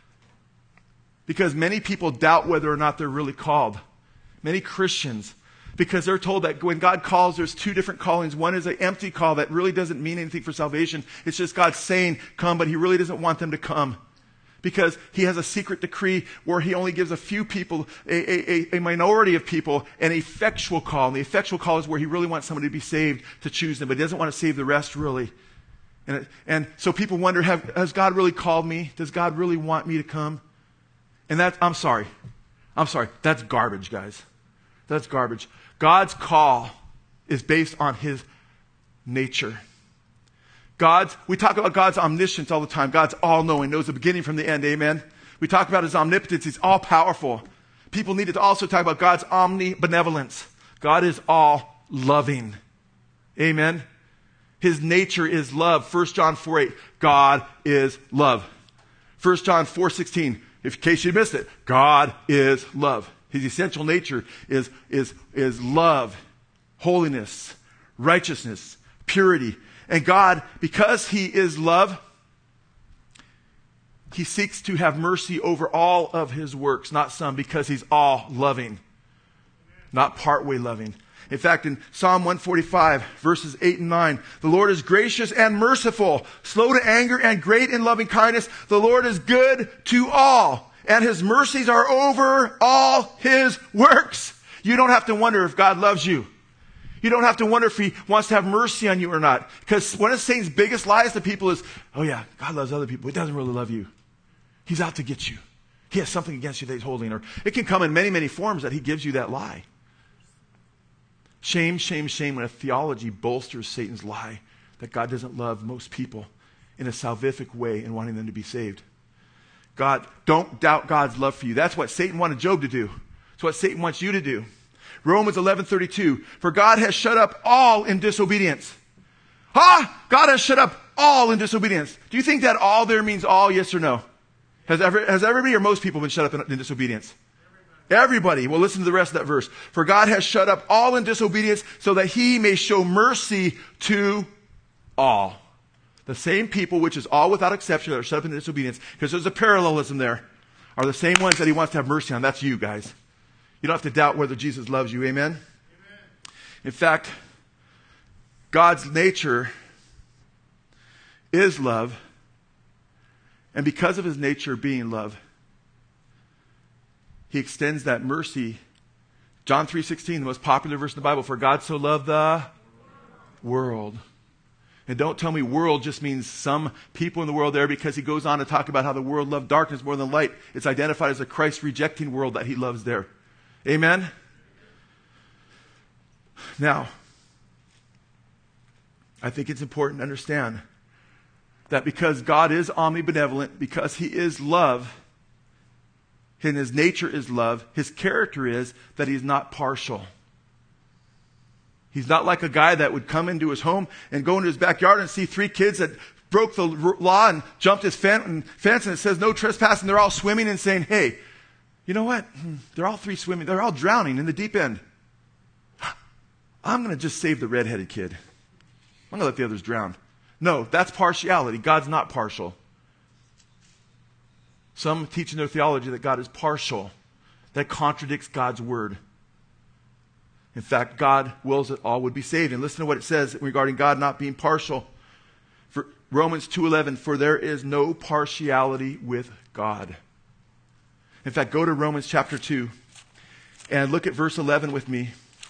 Because many people doubt whether or not they're really called. Many Christians. Because they're told that when God calls, there's two different callings. One is an empty call that really doesn't mean anything for salvation. It's just God saying, come, but He really doesn't want them to come. Because He has a secret decree where He only gives a few people, a, a, a minority of people, an effectual call. And the effectual call is where He really wants somebody to be saved, to choose them. But He doesn't want to save the rest, really. And, it, and so people wonder, have, has God really called me? Does God really want me to come? And that, I'm sorry. I'm sorry. That's garbage, guys. That's garbage. God's call is based on His nature. God's, we talk about God's omniscience all the time. God's all-knowing, knows the beginning from the end. Amen. We talk about His omnipotence. He's all-powerful. People need to also talk about God's omnibenevolence. God is all-loving. Amen. His nature is love. First John four eight, God is love. First John four sixteen, if in case you missed it, God is love. His essential nature is, is, is love, holiness, righteousness, purity. And God, because He is love, He seeks to have mercy over all of His works, not some, because He's all loving, not partway loving. In fact, in Psalm one forty-five, verses eight and nine, the Lord is gracious and merciful, slow to anger and great in loving kindness. The Lord is good to all, and His mercies are over all His works. You don't have to wonder if God loves you. You don't have to wonder if He wants to have mercy on you or not. Because one of Satan's biggest lies to people is, oh yeah, God loves other people. He doesn't really love you. He's out to get you. He has something against you that He's holding. Or it can come in many, many forms that He gives you that lie. Shame, shame, shame when a theology bolsters Satan's lie that God doesn't love most people in a salvific way and wanting them to be saved. God, don't doubt God's love for you. That's what Satan wanted Job to do. It's what Satan wants you to do. Romans eleven thirty-two, for God has shut up all in disobedience. Ha! God has shut up all in disobedience. Do you think that all there means all, yes or no? Has, ever, has everybody or most people been shut up in, in disobedience? Everybody. Well, listen to the rest of that verse. For God has shut up all in disobedience so that He may show mercy to all. The same people, which is all without exception, that are shut up in disobedience, because there's a parallelism there, are the same ones that He wants to have mercy on. That's you, guys. You don't have to doubt whether Jesus loves you. Amen? Amen. In fact, God's nature is love. And because of His nature being love, He extends that mercy John three sixteen, the most popular verse in the Bible, for God so loved the world. And don't tell me world just means some people in the world there, because he goes on to talk about how the world loved darkness more than light. It's identified as a Christ-rejecting world that he loves there. Amen? Now, I think it's important to understand that because God is omnibenevolent, because he is love, and his nature is love, his character is that he's not partial. He's not like a guy that would come into his home and go into his backyard and see three kids that broke the law and jumped his fence and it says no trespassing. They're all swimming and saying, hey, you know what? They're all three swimming. They're all drowning in the deep end. I'm going to just save the redheaded kid. I'm going to let the others drown. No, that's partiality. God's not partial. Some teach in their theology that God is partial. That contradicts God's word. In fact, God wills that all would be saved. And listen to what it says regarding God not being partial. For Romans two eleven, for there is no partiality with God. In fact, go to Romans chapter two and look at verse eleven with me.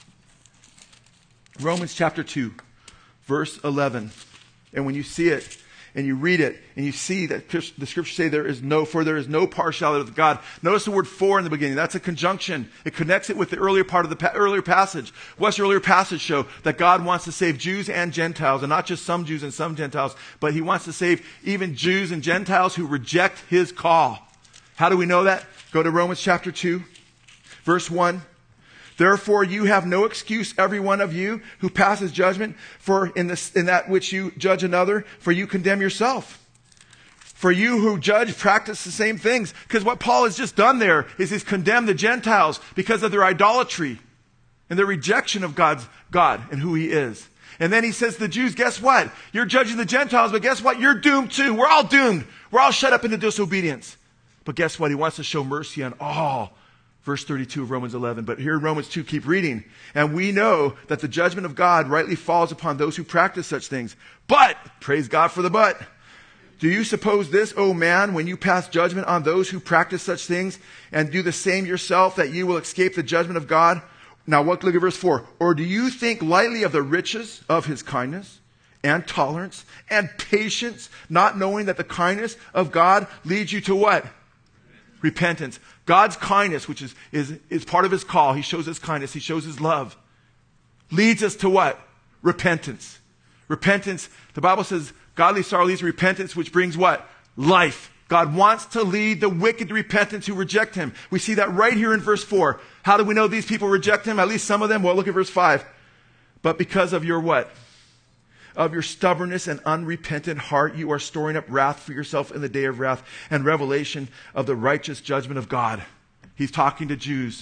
Romans chapter two, verse eleven. And when you see it, and you read it, and you see that the scriptures say there is no, for there is no partiality with God. Notice the word for in the beginning. That's a conjunction. It connects it with the earlier part of the pa- earlier passage. What's the earlier passage show? That God wants to save Jews and Gentiles, and not just some Jews and some Gentiles, but he wants to save even Jews and Gentiles who reject his call. How do we know that? Go to Romans chapter two, verse one. Therefore you have no excuse, every one of you who passes judgment, for in this, in that which you judge another, for you condemn yourself. For you who judge practice the same things. Because what Paul has just done there is he's condemned the Gentiles because of their idolatry and their rejection of God's God and who he is. And then he says to the Jews, guess what? You're judging the Gentiles, but guess what? You're doomed too. We're all doomed. We're all shut up into disobedience. But guess what? He wants to show mercy on all. Verse thirty-two of Romans eleven. But here in Romans two, keep reading. And we know that the judgment of God rightly falls upon those who practice such things. But, praise God for the but. Do you suppose this, O man, when you pass judgment on those who practice such things and do the same yourself, that you will escape the judgment of God? Now look, look at verse four. Or do you think lightly of the riches of his kindness and tolerance and patience, not knowing that the kindness of God leads you to what? Repentance. God's kindness, which is, is, is part of his call. He shows his kindness. He shows his love. Leads us to what? Repentance. Repentance. The Bible says godly sorrow leads to repentance, which brings what? Life. God wants to lead the wicked to repentance who reject him. We see that right here in verse four. How do we know these people reject him? At least some of them. Well, look at verse five. But because of your what? Of your stubbornness and unrepentant heart, you are storing up wrath for yourself in the day of wrath and revelation of the righteous judgment of God. He's talking to Jews.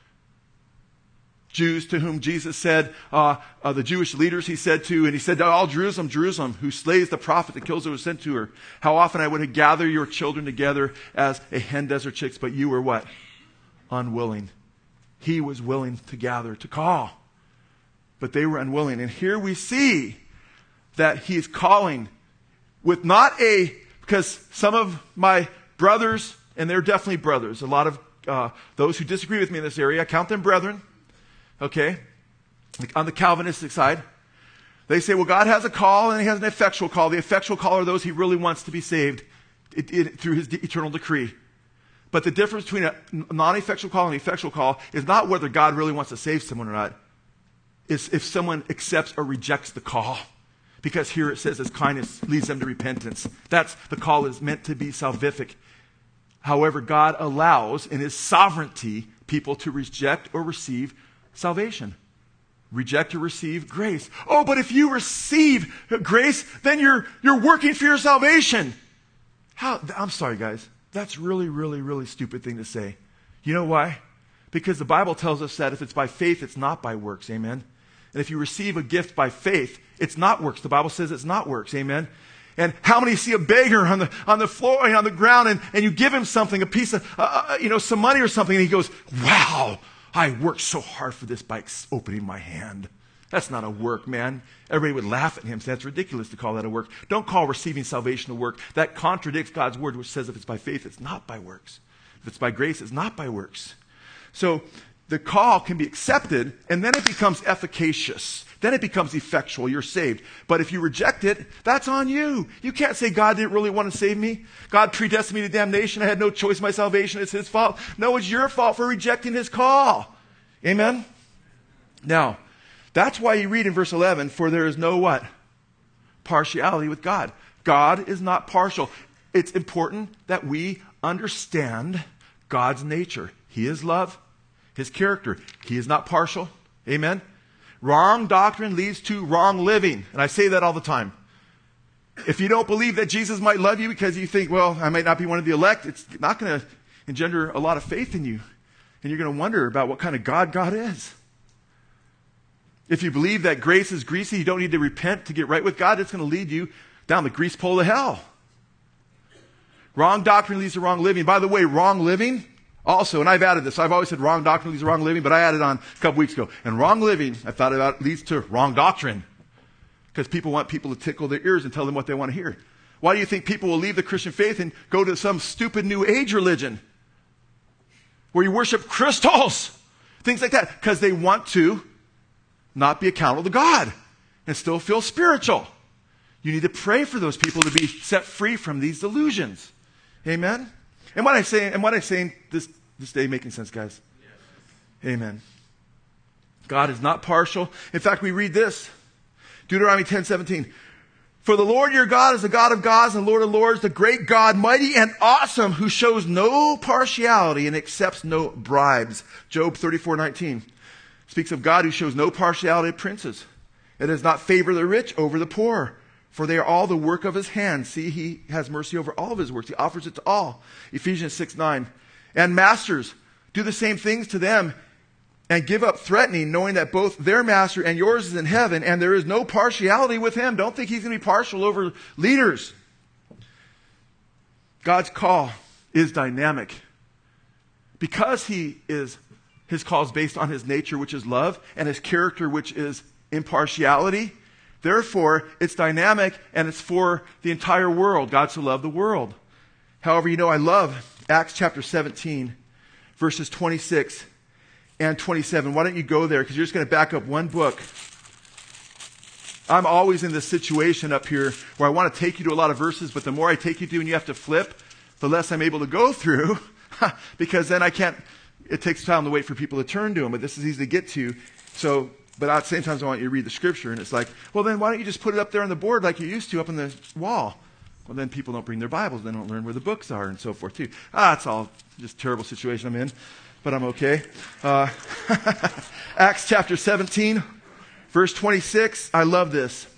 Jews to whom Jesus said, uh, uh, the Jewish leaders he said to, and he said to all Jerusalem, Jerusalem, who slays the prophet that kills those who sent to her. How often I would have gathered your children together as a hen does her chicks, but you were what? Unwilling. He was willing to gather, to call. But they were unwilling. And here we see that he is calling with not a, because some of my brothers, and they're definitely brothers, a lot of uh, those who disagree with me in this area, I count them brethren, okay, on the Calvinistic side. They say, well, God has a call and he has an effectual call. The effectual call are those he really wants to be saved it, it, through his eternal decree. But the difference between a non-effectual call and an effectual call is not whether God really wants to save someone or not. It's if someone accepts or rejects the call. Because here it says his kindness leads them to repentance. That's the call is meant to be salvific. However, God allows in his sovereignty people to reject or receive salvation. Reject or receive grace. Oh, but if you receive grace, then you're you're working for your salvation. How? I'm sorry, guys. That's really, really, really stupid thing to say. You know why? Because the Bible tells us that if it's by faith, it's not by works. Amen. And if you receive a gift by faith, it's not works. The Bible says it's not works. Amen. And how many see a beggar on the on the floor and on the ground, and, and you give him something, a piece of, uh, you know, some money or something, and he goes, wow, I worked so hard for this by opening my hand. That's not a work, man. Everybody would laugh at him. Say, that's ridiculous to call that a work. Don't call receiving salvation a work. That contradicts God's word, which says if it's by faith, it's not by works. If it's by grace, it's not by works. So the call can be accepted, and then it becomes efficacious. Then it becomes effectual. You're saved. But if you reject it, that's on you. You can't say God didn't really want to save me. God predestined me to damnation. I had no choice. My salvation is his fault. No, it's your fault for rejecting his call. Amen? Now, that's why you read in verse eleven, for there is no what? Partiality with God. God is not partial. It's important that we understand God's nature. He is love. His character. He is not partial. Amen? Wrong doctrine leads to wrong living. And I say that all the time. If you don't believe that Jesus might love you because you think, well, I might not be one of the elect, it's not going to engender a lot of faith in you. And you're going to wonder about what kind of God God is. If you believe that grace is greasy, you don't need to repent to get right with God, it's going to lead you down the grease pole of hell. Wrong doctrine leads to wrong living. By the way, wrong living also, and I've added this. I've always said wrong doctrine leads to wrong living, but I added on a couple weeks ago. And wrong living, I thought about, leads to wrong doctrine. Because people want people to tickle their ears and tell them what they want to hear. Why do you think people will leave the Christian faith and go to some stupid new age religion where you worship crystals? Things like that. Because they want to not be accountable to God and still feel spiritual. You need to pray for those people to be set free from these delusions. Amen? And what I say, and what I'm saying this, this day making sense, guys? Yes. Amen. God is not partial. In fact, we read this. Deuteronomy ten seventeen. For the Lord your God is the God of gods and Lord of lords, the great God, mighty and awesome, who shows no partiality and accepts no bribes. Job thirty-four nineteen speaks of God who shows no partiality to princes. It does not favor the rich over the poor. For they are all the work of his hands. See, he has mercy over all of his works. He offers it to all. Ephesians six nine. And masters, do the same things to them and give up threatening, knowing that both their master and yours is in heaven, and there is no partiality with him. Don't think he's going to be partial over leaders. God's call is dynamic. Because he is, his call is based on his nature, which is love, and his character, which is impartiality. Therefore, it's dynamic and it's for the entire world. God so loved the world. However, you know, I love Acts chapter seventeen, verses twenty-six and twenty-seven. Why don't you go there? Because you're just going to back up one book. I'm always in this situation up here where I want to take you to a lot of verses, but the more I take you to and you have to flip, the less I'm able to go through because then I can't, it takes time to wait for people to turn to them, but this is easy to get to. So, but at the same time, I want you to read the scripture. And it's like, well, then why don't you just put it up there on the board like you used to up on the wall? Well, then people don't bring their Bibles. They don't learn where the books are and so forth, too. Ah, it's all just a terrible situation I'm in, but I'm okay. Uh, Acts chapter seventeen, verse twenty-six. I love this.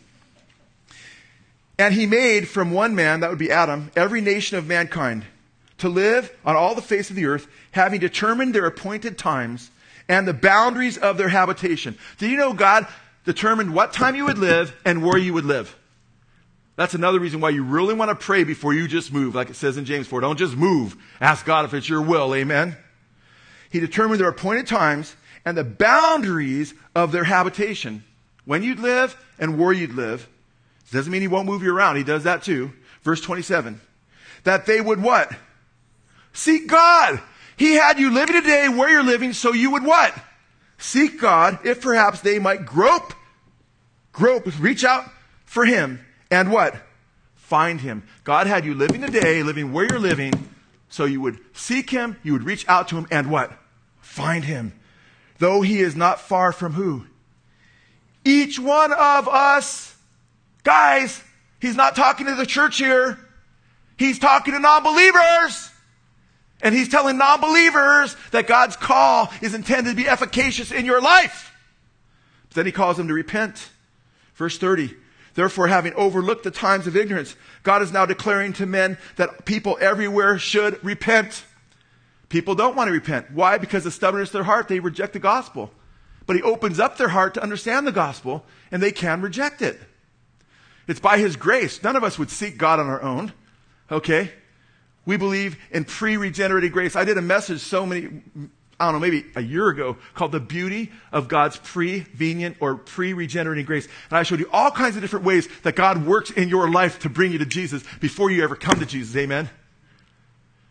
And he made from one man, that would be Adam, every nation of mankind to live on all the face of the earth, having determined their appointed times and the boundaries of their habitation. Do you know God determined what time you would live and where you would live? That's another reason why you really want to pray before you just move, like it says in James four. Don't just move. Ask God if it's your will. Amen? He determined their appointed times and the boundaries of their habitation. When you'd live and where you'd live. It doesn't mean he won't move you around. He does that too. Verse twenty-seven. That they would what? Seek God. He had you living today where you're living so you would what? Seek God, if perhaps they might grope, grope, reach out for him, and what? Find him. God had you living today, living where you're living, so you would seek him, you would reach out to him, and what? Find him. Though he is not far from who? Each one of us. Guys, he's not talking to the church here. He's talking to non-believers. And he's telling non-believers that God's call is intended to be efficacious in your life. But then he calls them to repent. Verse thirty. Therefore, having overlooked the times of ignorance, God is now declaring to men that people everywhere should repent. People don't want to repent. Why? Because of the stubbornness of their heart, they reject the gospel. But he opens up their heart to understand the gospel, and they can reject it. It's by his grace. None of us would seek God on our own. Okay? We believe in pre-regenerated grace. I did a message so many, I don't know, maybe a year ago called The Beauty of God's Prevenient or Pre-Regenerating Grace. And I showed you all kinds of different ways that God works in your life to bring you to Jesus before you ever come to Jesus. Amen?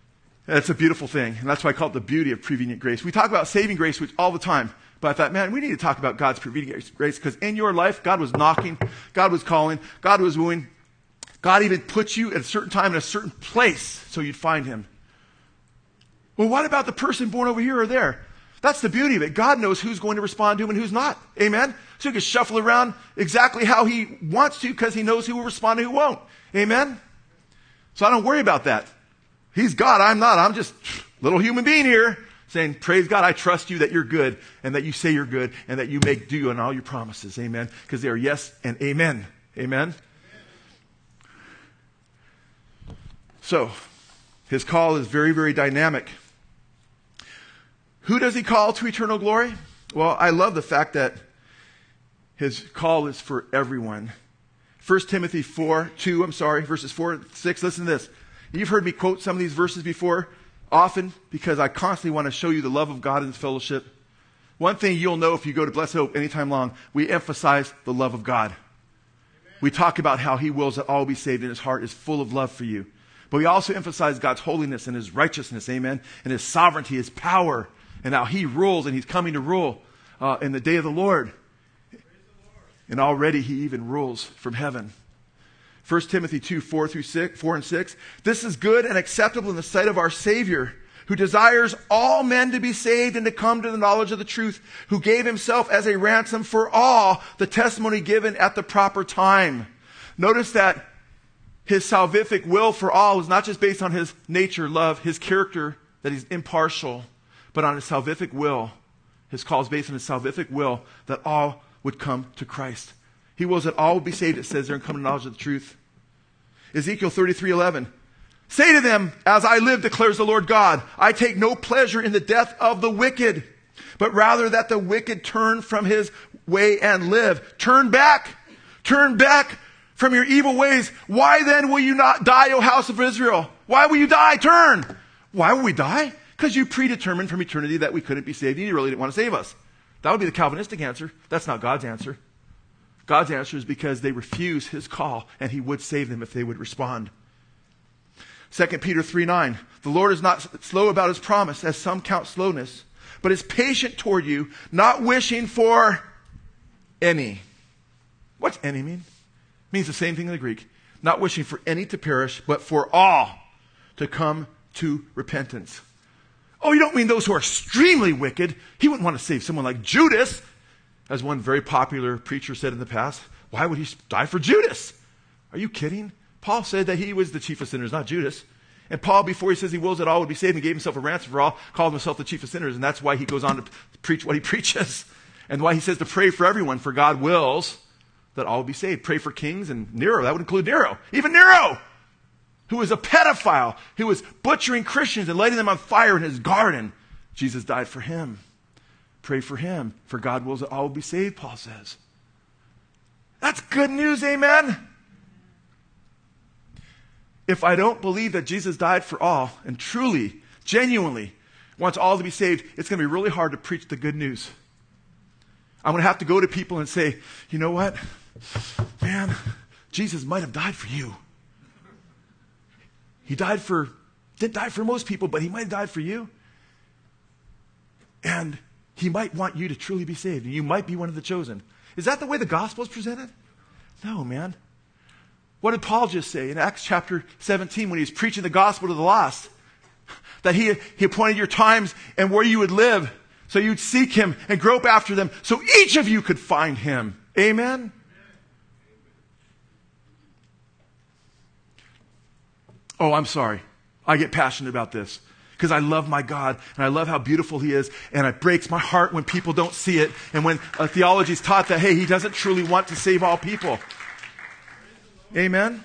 That's a beautiful thing. And that's why I call it the beauty of prevenient grace. We talk about saving grace which, all the time. But I thought, man, we need to talk about God's prevenient grace, because in your life, God was knocking, God was calling, God was wooing. God even put you at a certain time in a certain place so you'd find him. Well, what about the person born over here or there? That's the beauty of it. God knows who's going to respond to him and who's not. Amen? So he can shuffle around exactly how he wants to, because he knows who will respond and who won't. Amen? So I don't worry about that. He's God, I'm not. I'm just a little human being here saying, praise God, I trust you that you're good and that you say you're good and that you make do on all your promises. Amen? Because they are yes and amen. Amen? So, his call is very, very dynamic. Who does he call to eternal glory? Well, I love the fact that his call is for everyone. First Timothy four, two, I'm sorry, verses four and six. Listen to this. You've heard me quote some of these verses before, often, because I constantly want to show you the love of God in this fellowship. One thing you'll know if you go to Blessed Hope anytime long, we emphasize the love of God. Amen. We talk about how he wills that all be saved, and his heart is full of love for you. But we also emphasize God's holiness and his righteousness, amen, and his sovereignty, his power, and how he rules, and he's coming to rule uh, in the day of the Lord. The Lord. And already he even rules from heaven. First Timothy two, four through six, four and six. This is good and acceptable in the sight of our Savior, who desires all men to be saved and to come to the knowledge of the truth, who gave himself as a ransom for all, the testimony given at the proper time. Notice that his salvific will for all is not just based on his nature, love, his character, that he's impartial, but on his salvific will. His call is based on his salvific will that all would come to Christ. He wills that all would be saved, it says there, and come to knowledge of the truth. Ezekiel thirty-three eleven. Say to them, as I live, declares the Lord God, I take no pleasure in the death of the wicked, but rather that the wicked turn from his way and live. Turn back. Turn back from your evil ways. Why then will you not die, O house of Israel? Why will you die? Turn. Why will we die? Because you predetermined from eternity that we couldn't be saved. You really didn't want to save us. That would be the Calvinistic answer. That's not God's answer. God's answer is because they refuse his call, and he would save them if they would respond. Second Peter three nine. The Lord is not slow about his promise, as some count slowness, but is patient toward you, not wishing for any. What's any mean? It means the same thing in the Greek. Not wishing for any to perish, but for all to come to repentance. Oh, you don't mean those who are extremely wicked. He wouldn't want to save someone like Judas. As one very popular preacher said in the past, why would he die for Judas? Are you kidding? Paul said that he was the chief of sinners, not Judas. And Paul, before he says he wills that all would be saved and gave himself a ransom for all, called himself the chief of sinners. And that's why he goes on to preach what he preaches. And why he says to pray for everyone, for God wills that all will be saved. Pray for kings and Nero. That would include Nero. Even Nero, who was a pedophile, who was butchering Christians and lighting them on fire in his garden. Jesus died for him. Pray for him, for God wills that all will be saved, Paul says. That's good news, amen? If I don't believe that Jesus died for all, and truly, genuinely wants all to be saved, it's going to be really hard to preach the good news. I'm going to have to go to people and say, you know what? Man, Jesus might have died for you. He died for, didn't die for most people, but he might have died for you. And he might want you to truly be saved, and you might be one of the chosen. Is that the way the gospel is presented? No, man. What did Paul just say in Acts chapter seventeen when he was preaching the gospel to the lost? That he, he appointed your times and where you would live, so you'd seek him and grope after them, so each of you could find him. Amen? Oh, I'm sorry. I get passionate about this. Because I love my God, and I love how beautiful he is, and it breaks my heart when people don't see it, and when uh, theology is taught that, hey, he doesn't truly want to save all people. Amen?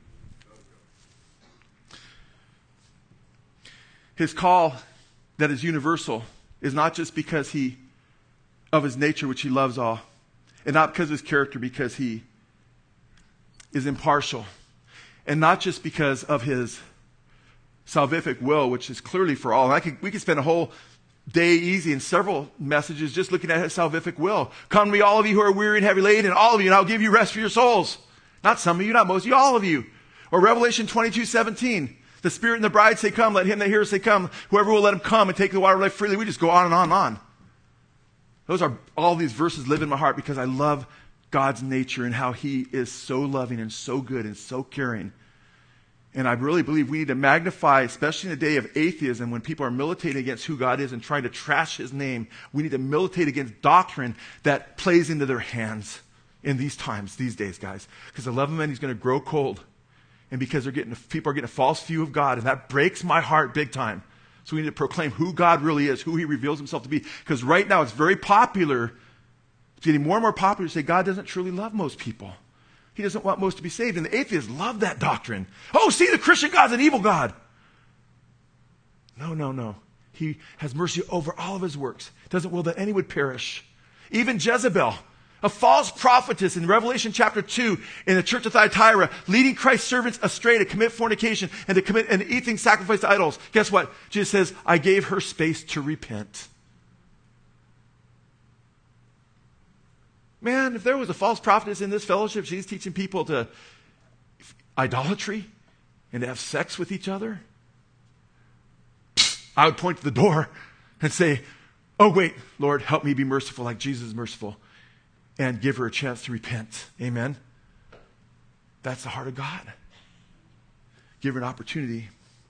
His call that is universal is not just because he, of his nature, which he loves all, and not because of his character, because he is impartial, and not just because of his salvific will, which is clearly for all. And I could, we could spend a whole day easy in several messages just looking at his salvific will. Come to me, all of you who are weary and heavy laden, and all of you, and I'll give you rest for your souls. Not some of you, not most of you, all of you. Or Revelation twenty-two seventeen. The Spirit and the bride say, come. Let him that hears say, come. Whoever will, let him come and take the water of life freely. We just go on and on and on. Those are, all these verses live in my heart because I love God's nature and how he is so loving and so good and so caring. And I really believe we need to magnify, especially in the day of atheism, when people are militating against who God is and trying to trash his name, we need to militate against doctrine that plays into their hands in these times, these days, guys. Because the love of men is going to grow cold. And because they're getting, people are getting a false view of God, and that breaks my heart big time. So we need to proclaim who God really is, who he reveals himself to be. Because right now it's very popular, it's getting more and more popular to say God doesn't truly love most people. He doesn't want most to be saved. And the atheists love that doctrine. Oh, see, the Christian God's an evil God. No, no, no. He has mercy over all of his works. Doesn't will that any would perish. Even Jezebel, a false prophetess in Revelation chapter two in the church of Thyatira, leading Christ's servants astray to commit fornication and to commit and eat things sacrificed to idols. Guess what? Jesus says, I gave her space to repent. Man, if there was a false prophetess in this fellowship, she's teaching people to idolatry and to have sex with each other, I would point to the door and say, oh, wait, Lord, help me be merciful like Jesus is merciful, and give her a chance to repent. Amen? That's the heart of God. Give her an opportunity.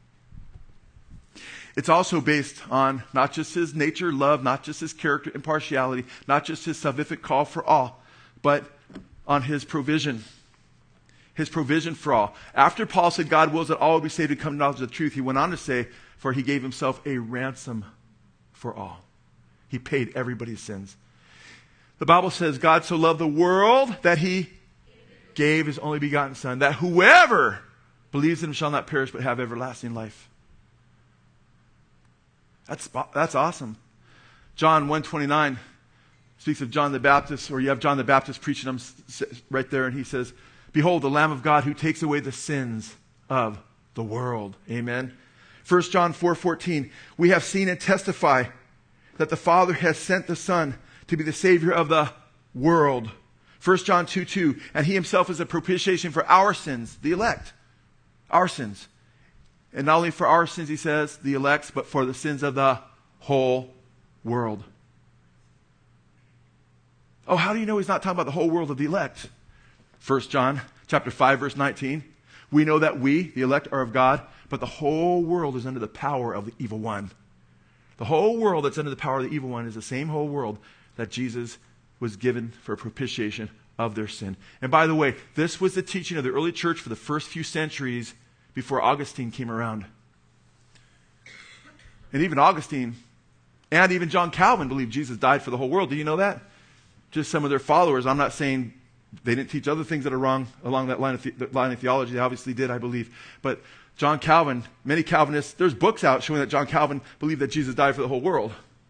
It's also based on not just his nature, love, not just his character, impartiality, not just his salvific call for all, but on his provision. His provision for all. After Paul said God wills that all would be saved and come to knowledge of the truth, he went on to say, for he gave himself a ransom for all. He paid everybody's sins. The Bible says God so loved the world that he gave his only begotten Son, that whoever believes in him shall not perish but have everlasting life. That's, that's awesome. John one twenty-nine speaks of John the Baptist, or you have John the Baptist preaching him right there, and he says, behold, the Lamb of God who takes away the sins of the world. Amen. First John four fourteen, we have seen and testify that the Father has sent the Son to be the Savior of the world. First John two two, and he himself is a propitiation for our sins, the elect, our sins. And not only for our sins, he says, the elects, but for the sins of the whole world. Oh, how do you know he's not talking about the whole world of the elect? First John chapter five, verse nineteen. We know that we, the elect, are of God, but the whole world is under the power of the evil one. The whole world that's under the power of the evil one is the same whole world that Jesus was given for propitiation of their sin. And by the way, this was the teaching of the early church for the first few centuries before Augustine came around. And even Augustine and even John Calvin believed Jesus died for the whole world. Do you know that? Just some of their followers. I'm not saying they didn't teach other things that are wrong along that line of, the, line of theology. They obviously did, I believe. But John Calvin, many Calvinists, there's books out showing that John Calvin believed that Jesus died for the whole world.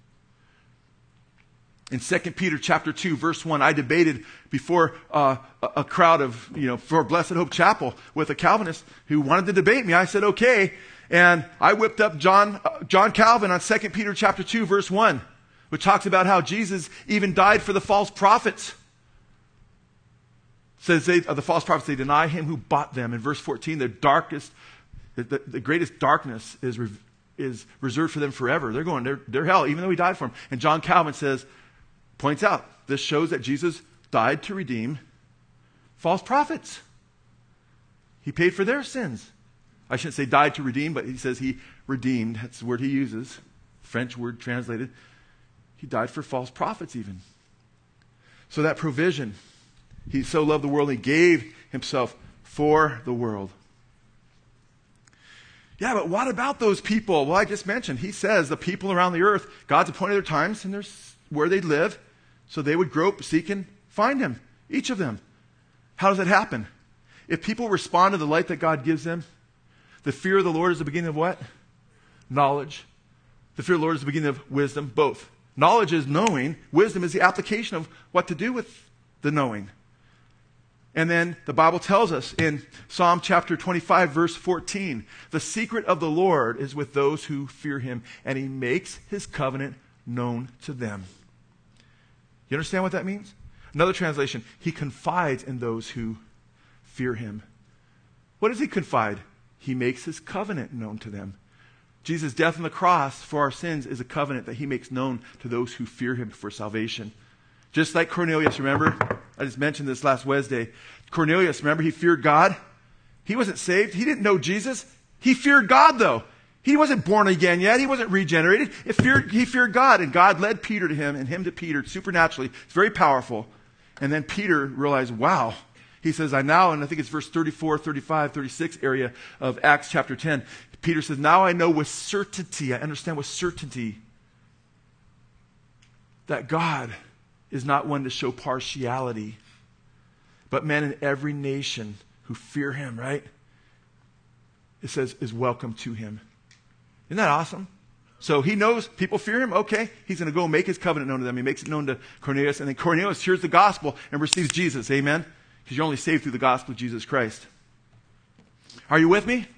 In Second Peter chapter two, verse one, I debated before uh, a, a crowd of, you know, for Blessed Hope Chapel with a Calvinist who wanted to debate me. I said, okay. And I whipped up John, uh, John Calvin on Second Peter chapter two, verse one, which talks about how Jesus even died for the false prophets. It says they, uh, the false prophets, they deny him who bought them. In verse fourteen, the darkest, the, the, the greatest darkness is, re, is reserved for them forever. They're going, they're, they're hell, even though he died for them. And John Calvin says, points out, this shows that Jesus died to redeem false prophets. He paid for their sins. I shouldn't say died to redeem, but he says he redeemed. That's the word he uses. French word translated. He died for false prophets even. So that provision, he so loved the world, he gave himself for the world. Yeah, but what about those people? Well, I just mentioned, he says the people around the earth, God's appointed their times and there's where they'd live, so they would grope, seek, and find him. Each of them. How does that happen? If people respond to the light that God gives them, the fear of the Lord is the beginning of what? Knowledge. The fear of the Lord is the beginning of wisdom, both. Knowledge is knowing. Wisdom is the application of what to do with the knowing. And then the Bible tells us in Psalm chapter twenty-five, verse fourteen, the secret of the Lord is with those who fear him, and he makes his covenant known to them. You understand what that means? Another translation, he confides in those who fear him. What does he confide? he makes his covenant known to them. Jesus' death on the cross for our sins is a covenant that he makes known to those who fear him for salvation. Just like Cornelius, remember? I just mentioned this last Wednesday. Cornelius, remember, he feared God. He wasn't saved. He didn't know Jesus. He feared God, though. He wasn't born again yet. He wasn't regenerated. It feared, he feared God, and God led Peter to him and him to Peter supernaturally. It's very powerful. And then Peter realized, wow. He says, I now, and I think it's verse thirty-four, thirty-five, thirty-six area of Acts chapter ten. Peter says, now I know with certainty, I understand with certainty that God is not one to show partiality, but men in every nation who fear him, right? It says, is welcome to him. Isn't that awesome? So he knows people fear him. Okay, he's going to go make his covenant known to them. He makes it known to Cornelius, and then Cornelius hears the gospel and receives Jesus. Amen? Because you're only saved through the gospel of Jesus Christ. Are you with me?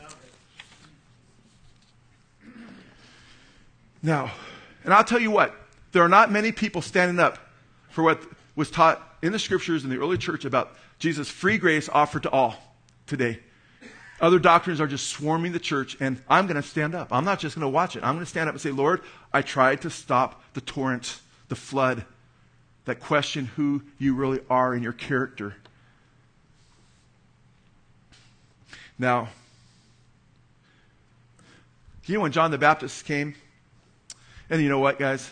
Now, and I'll tell you what, there are not many people standing up for what was taught in the scriptures in the early church about Jesus' free grace offered to all today. Other doctrines are just swarming the church, and I'm going to stand up. I'm not just going to watch it. I'm going to stand up and say, Lord, I tried to stop the torrent, the flood, that question who you really are in your character. Now, you know when John the Baptist came, and you know what, guys?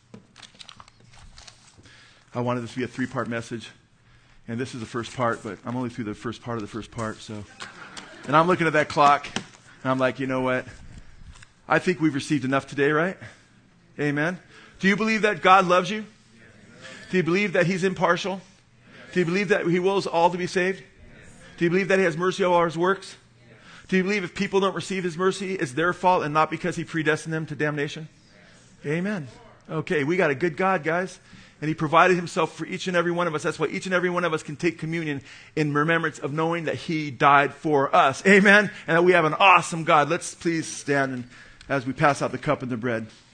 I wanted this to be a three-part message, and this is the first part, but I'm only through the first part of the first part, so. And I'm looking at that clock, and I'm like, you know what? I think we've received enough today, right? Amen? Do you believe that God loves you? Do you believe that he's impartial? Do you believe that he wills all to be saved? Do you believe that he has mercy over his works? Do you believe if people don't receive his mercy, it's their fault and not because he predestined them to damnation? Amen. Okay, we got a good God, guys. And he provided himself for each and every one of us. That's why each and every one of us can take communion in remembrance of knowing that he died for us. Amen. And that we have an awesome God. Let's please stand and as we pass out the cup and the bread.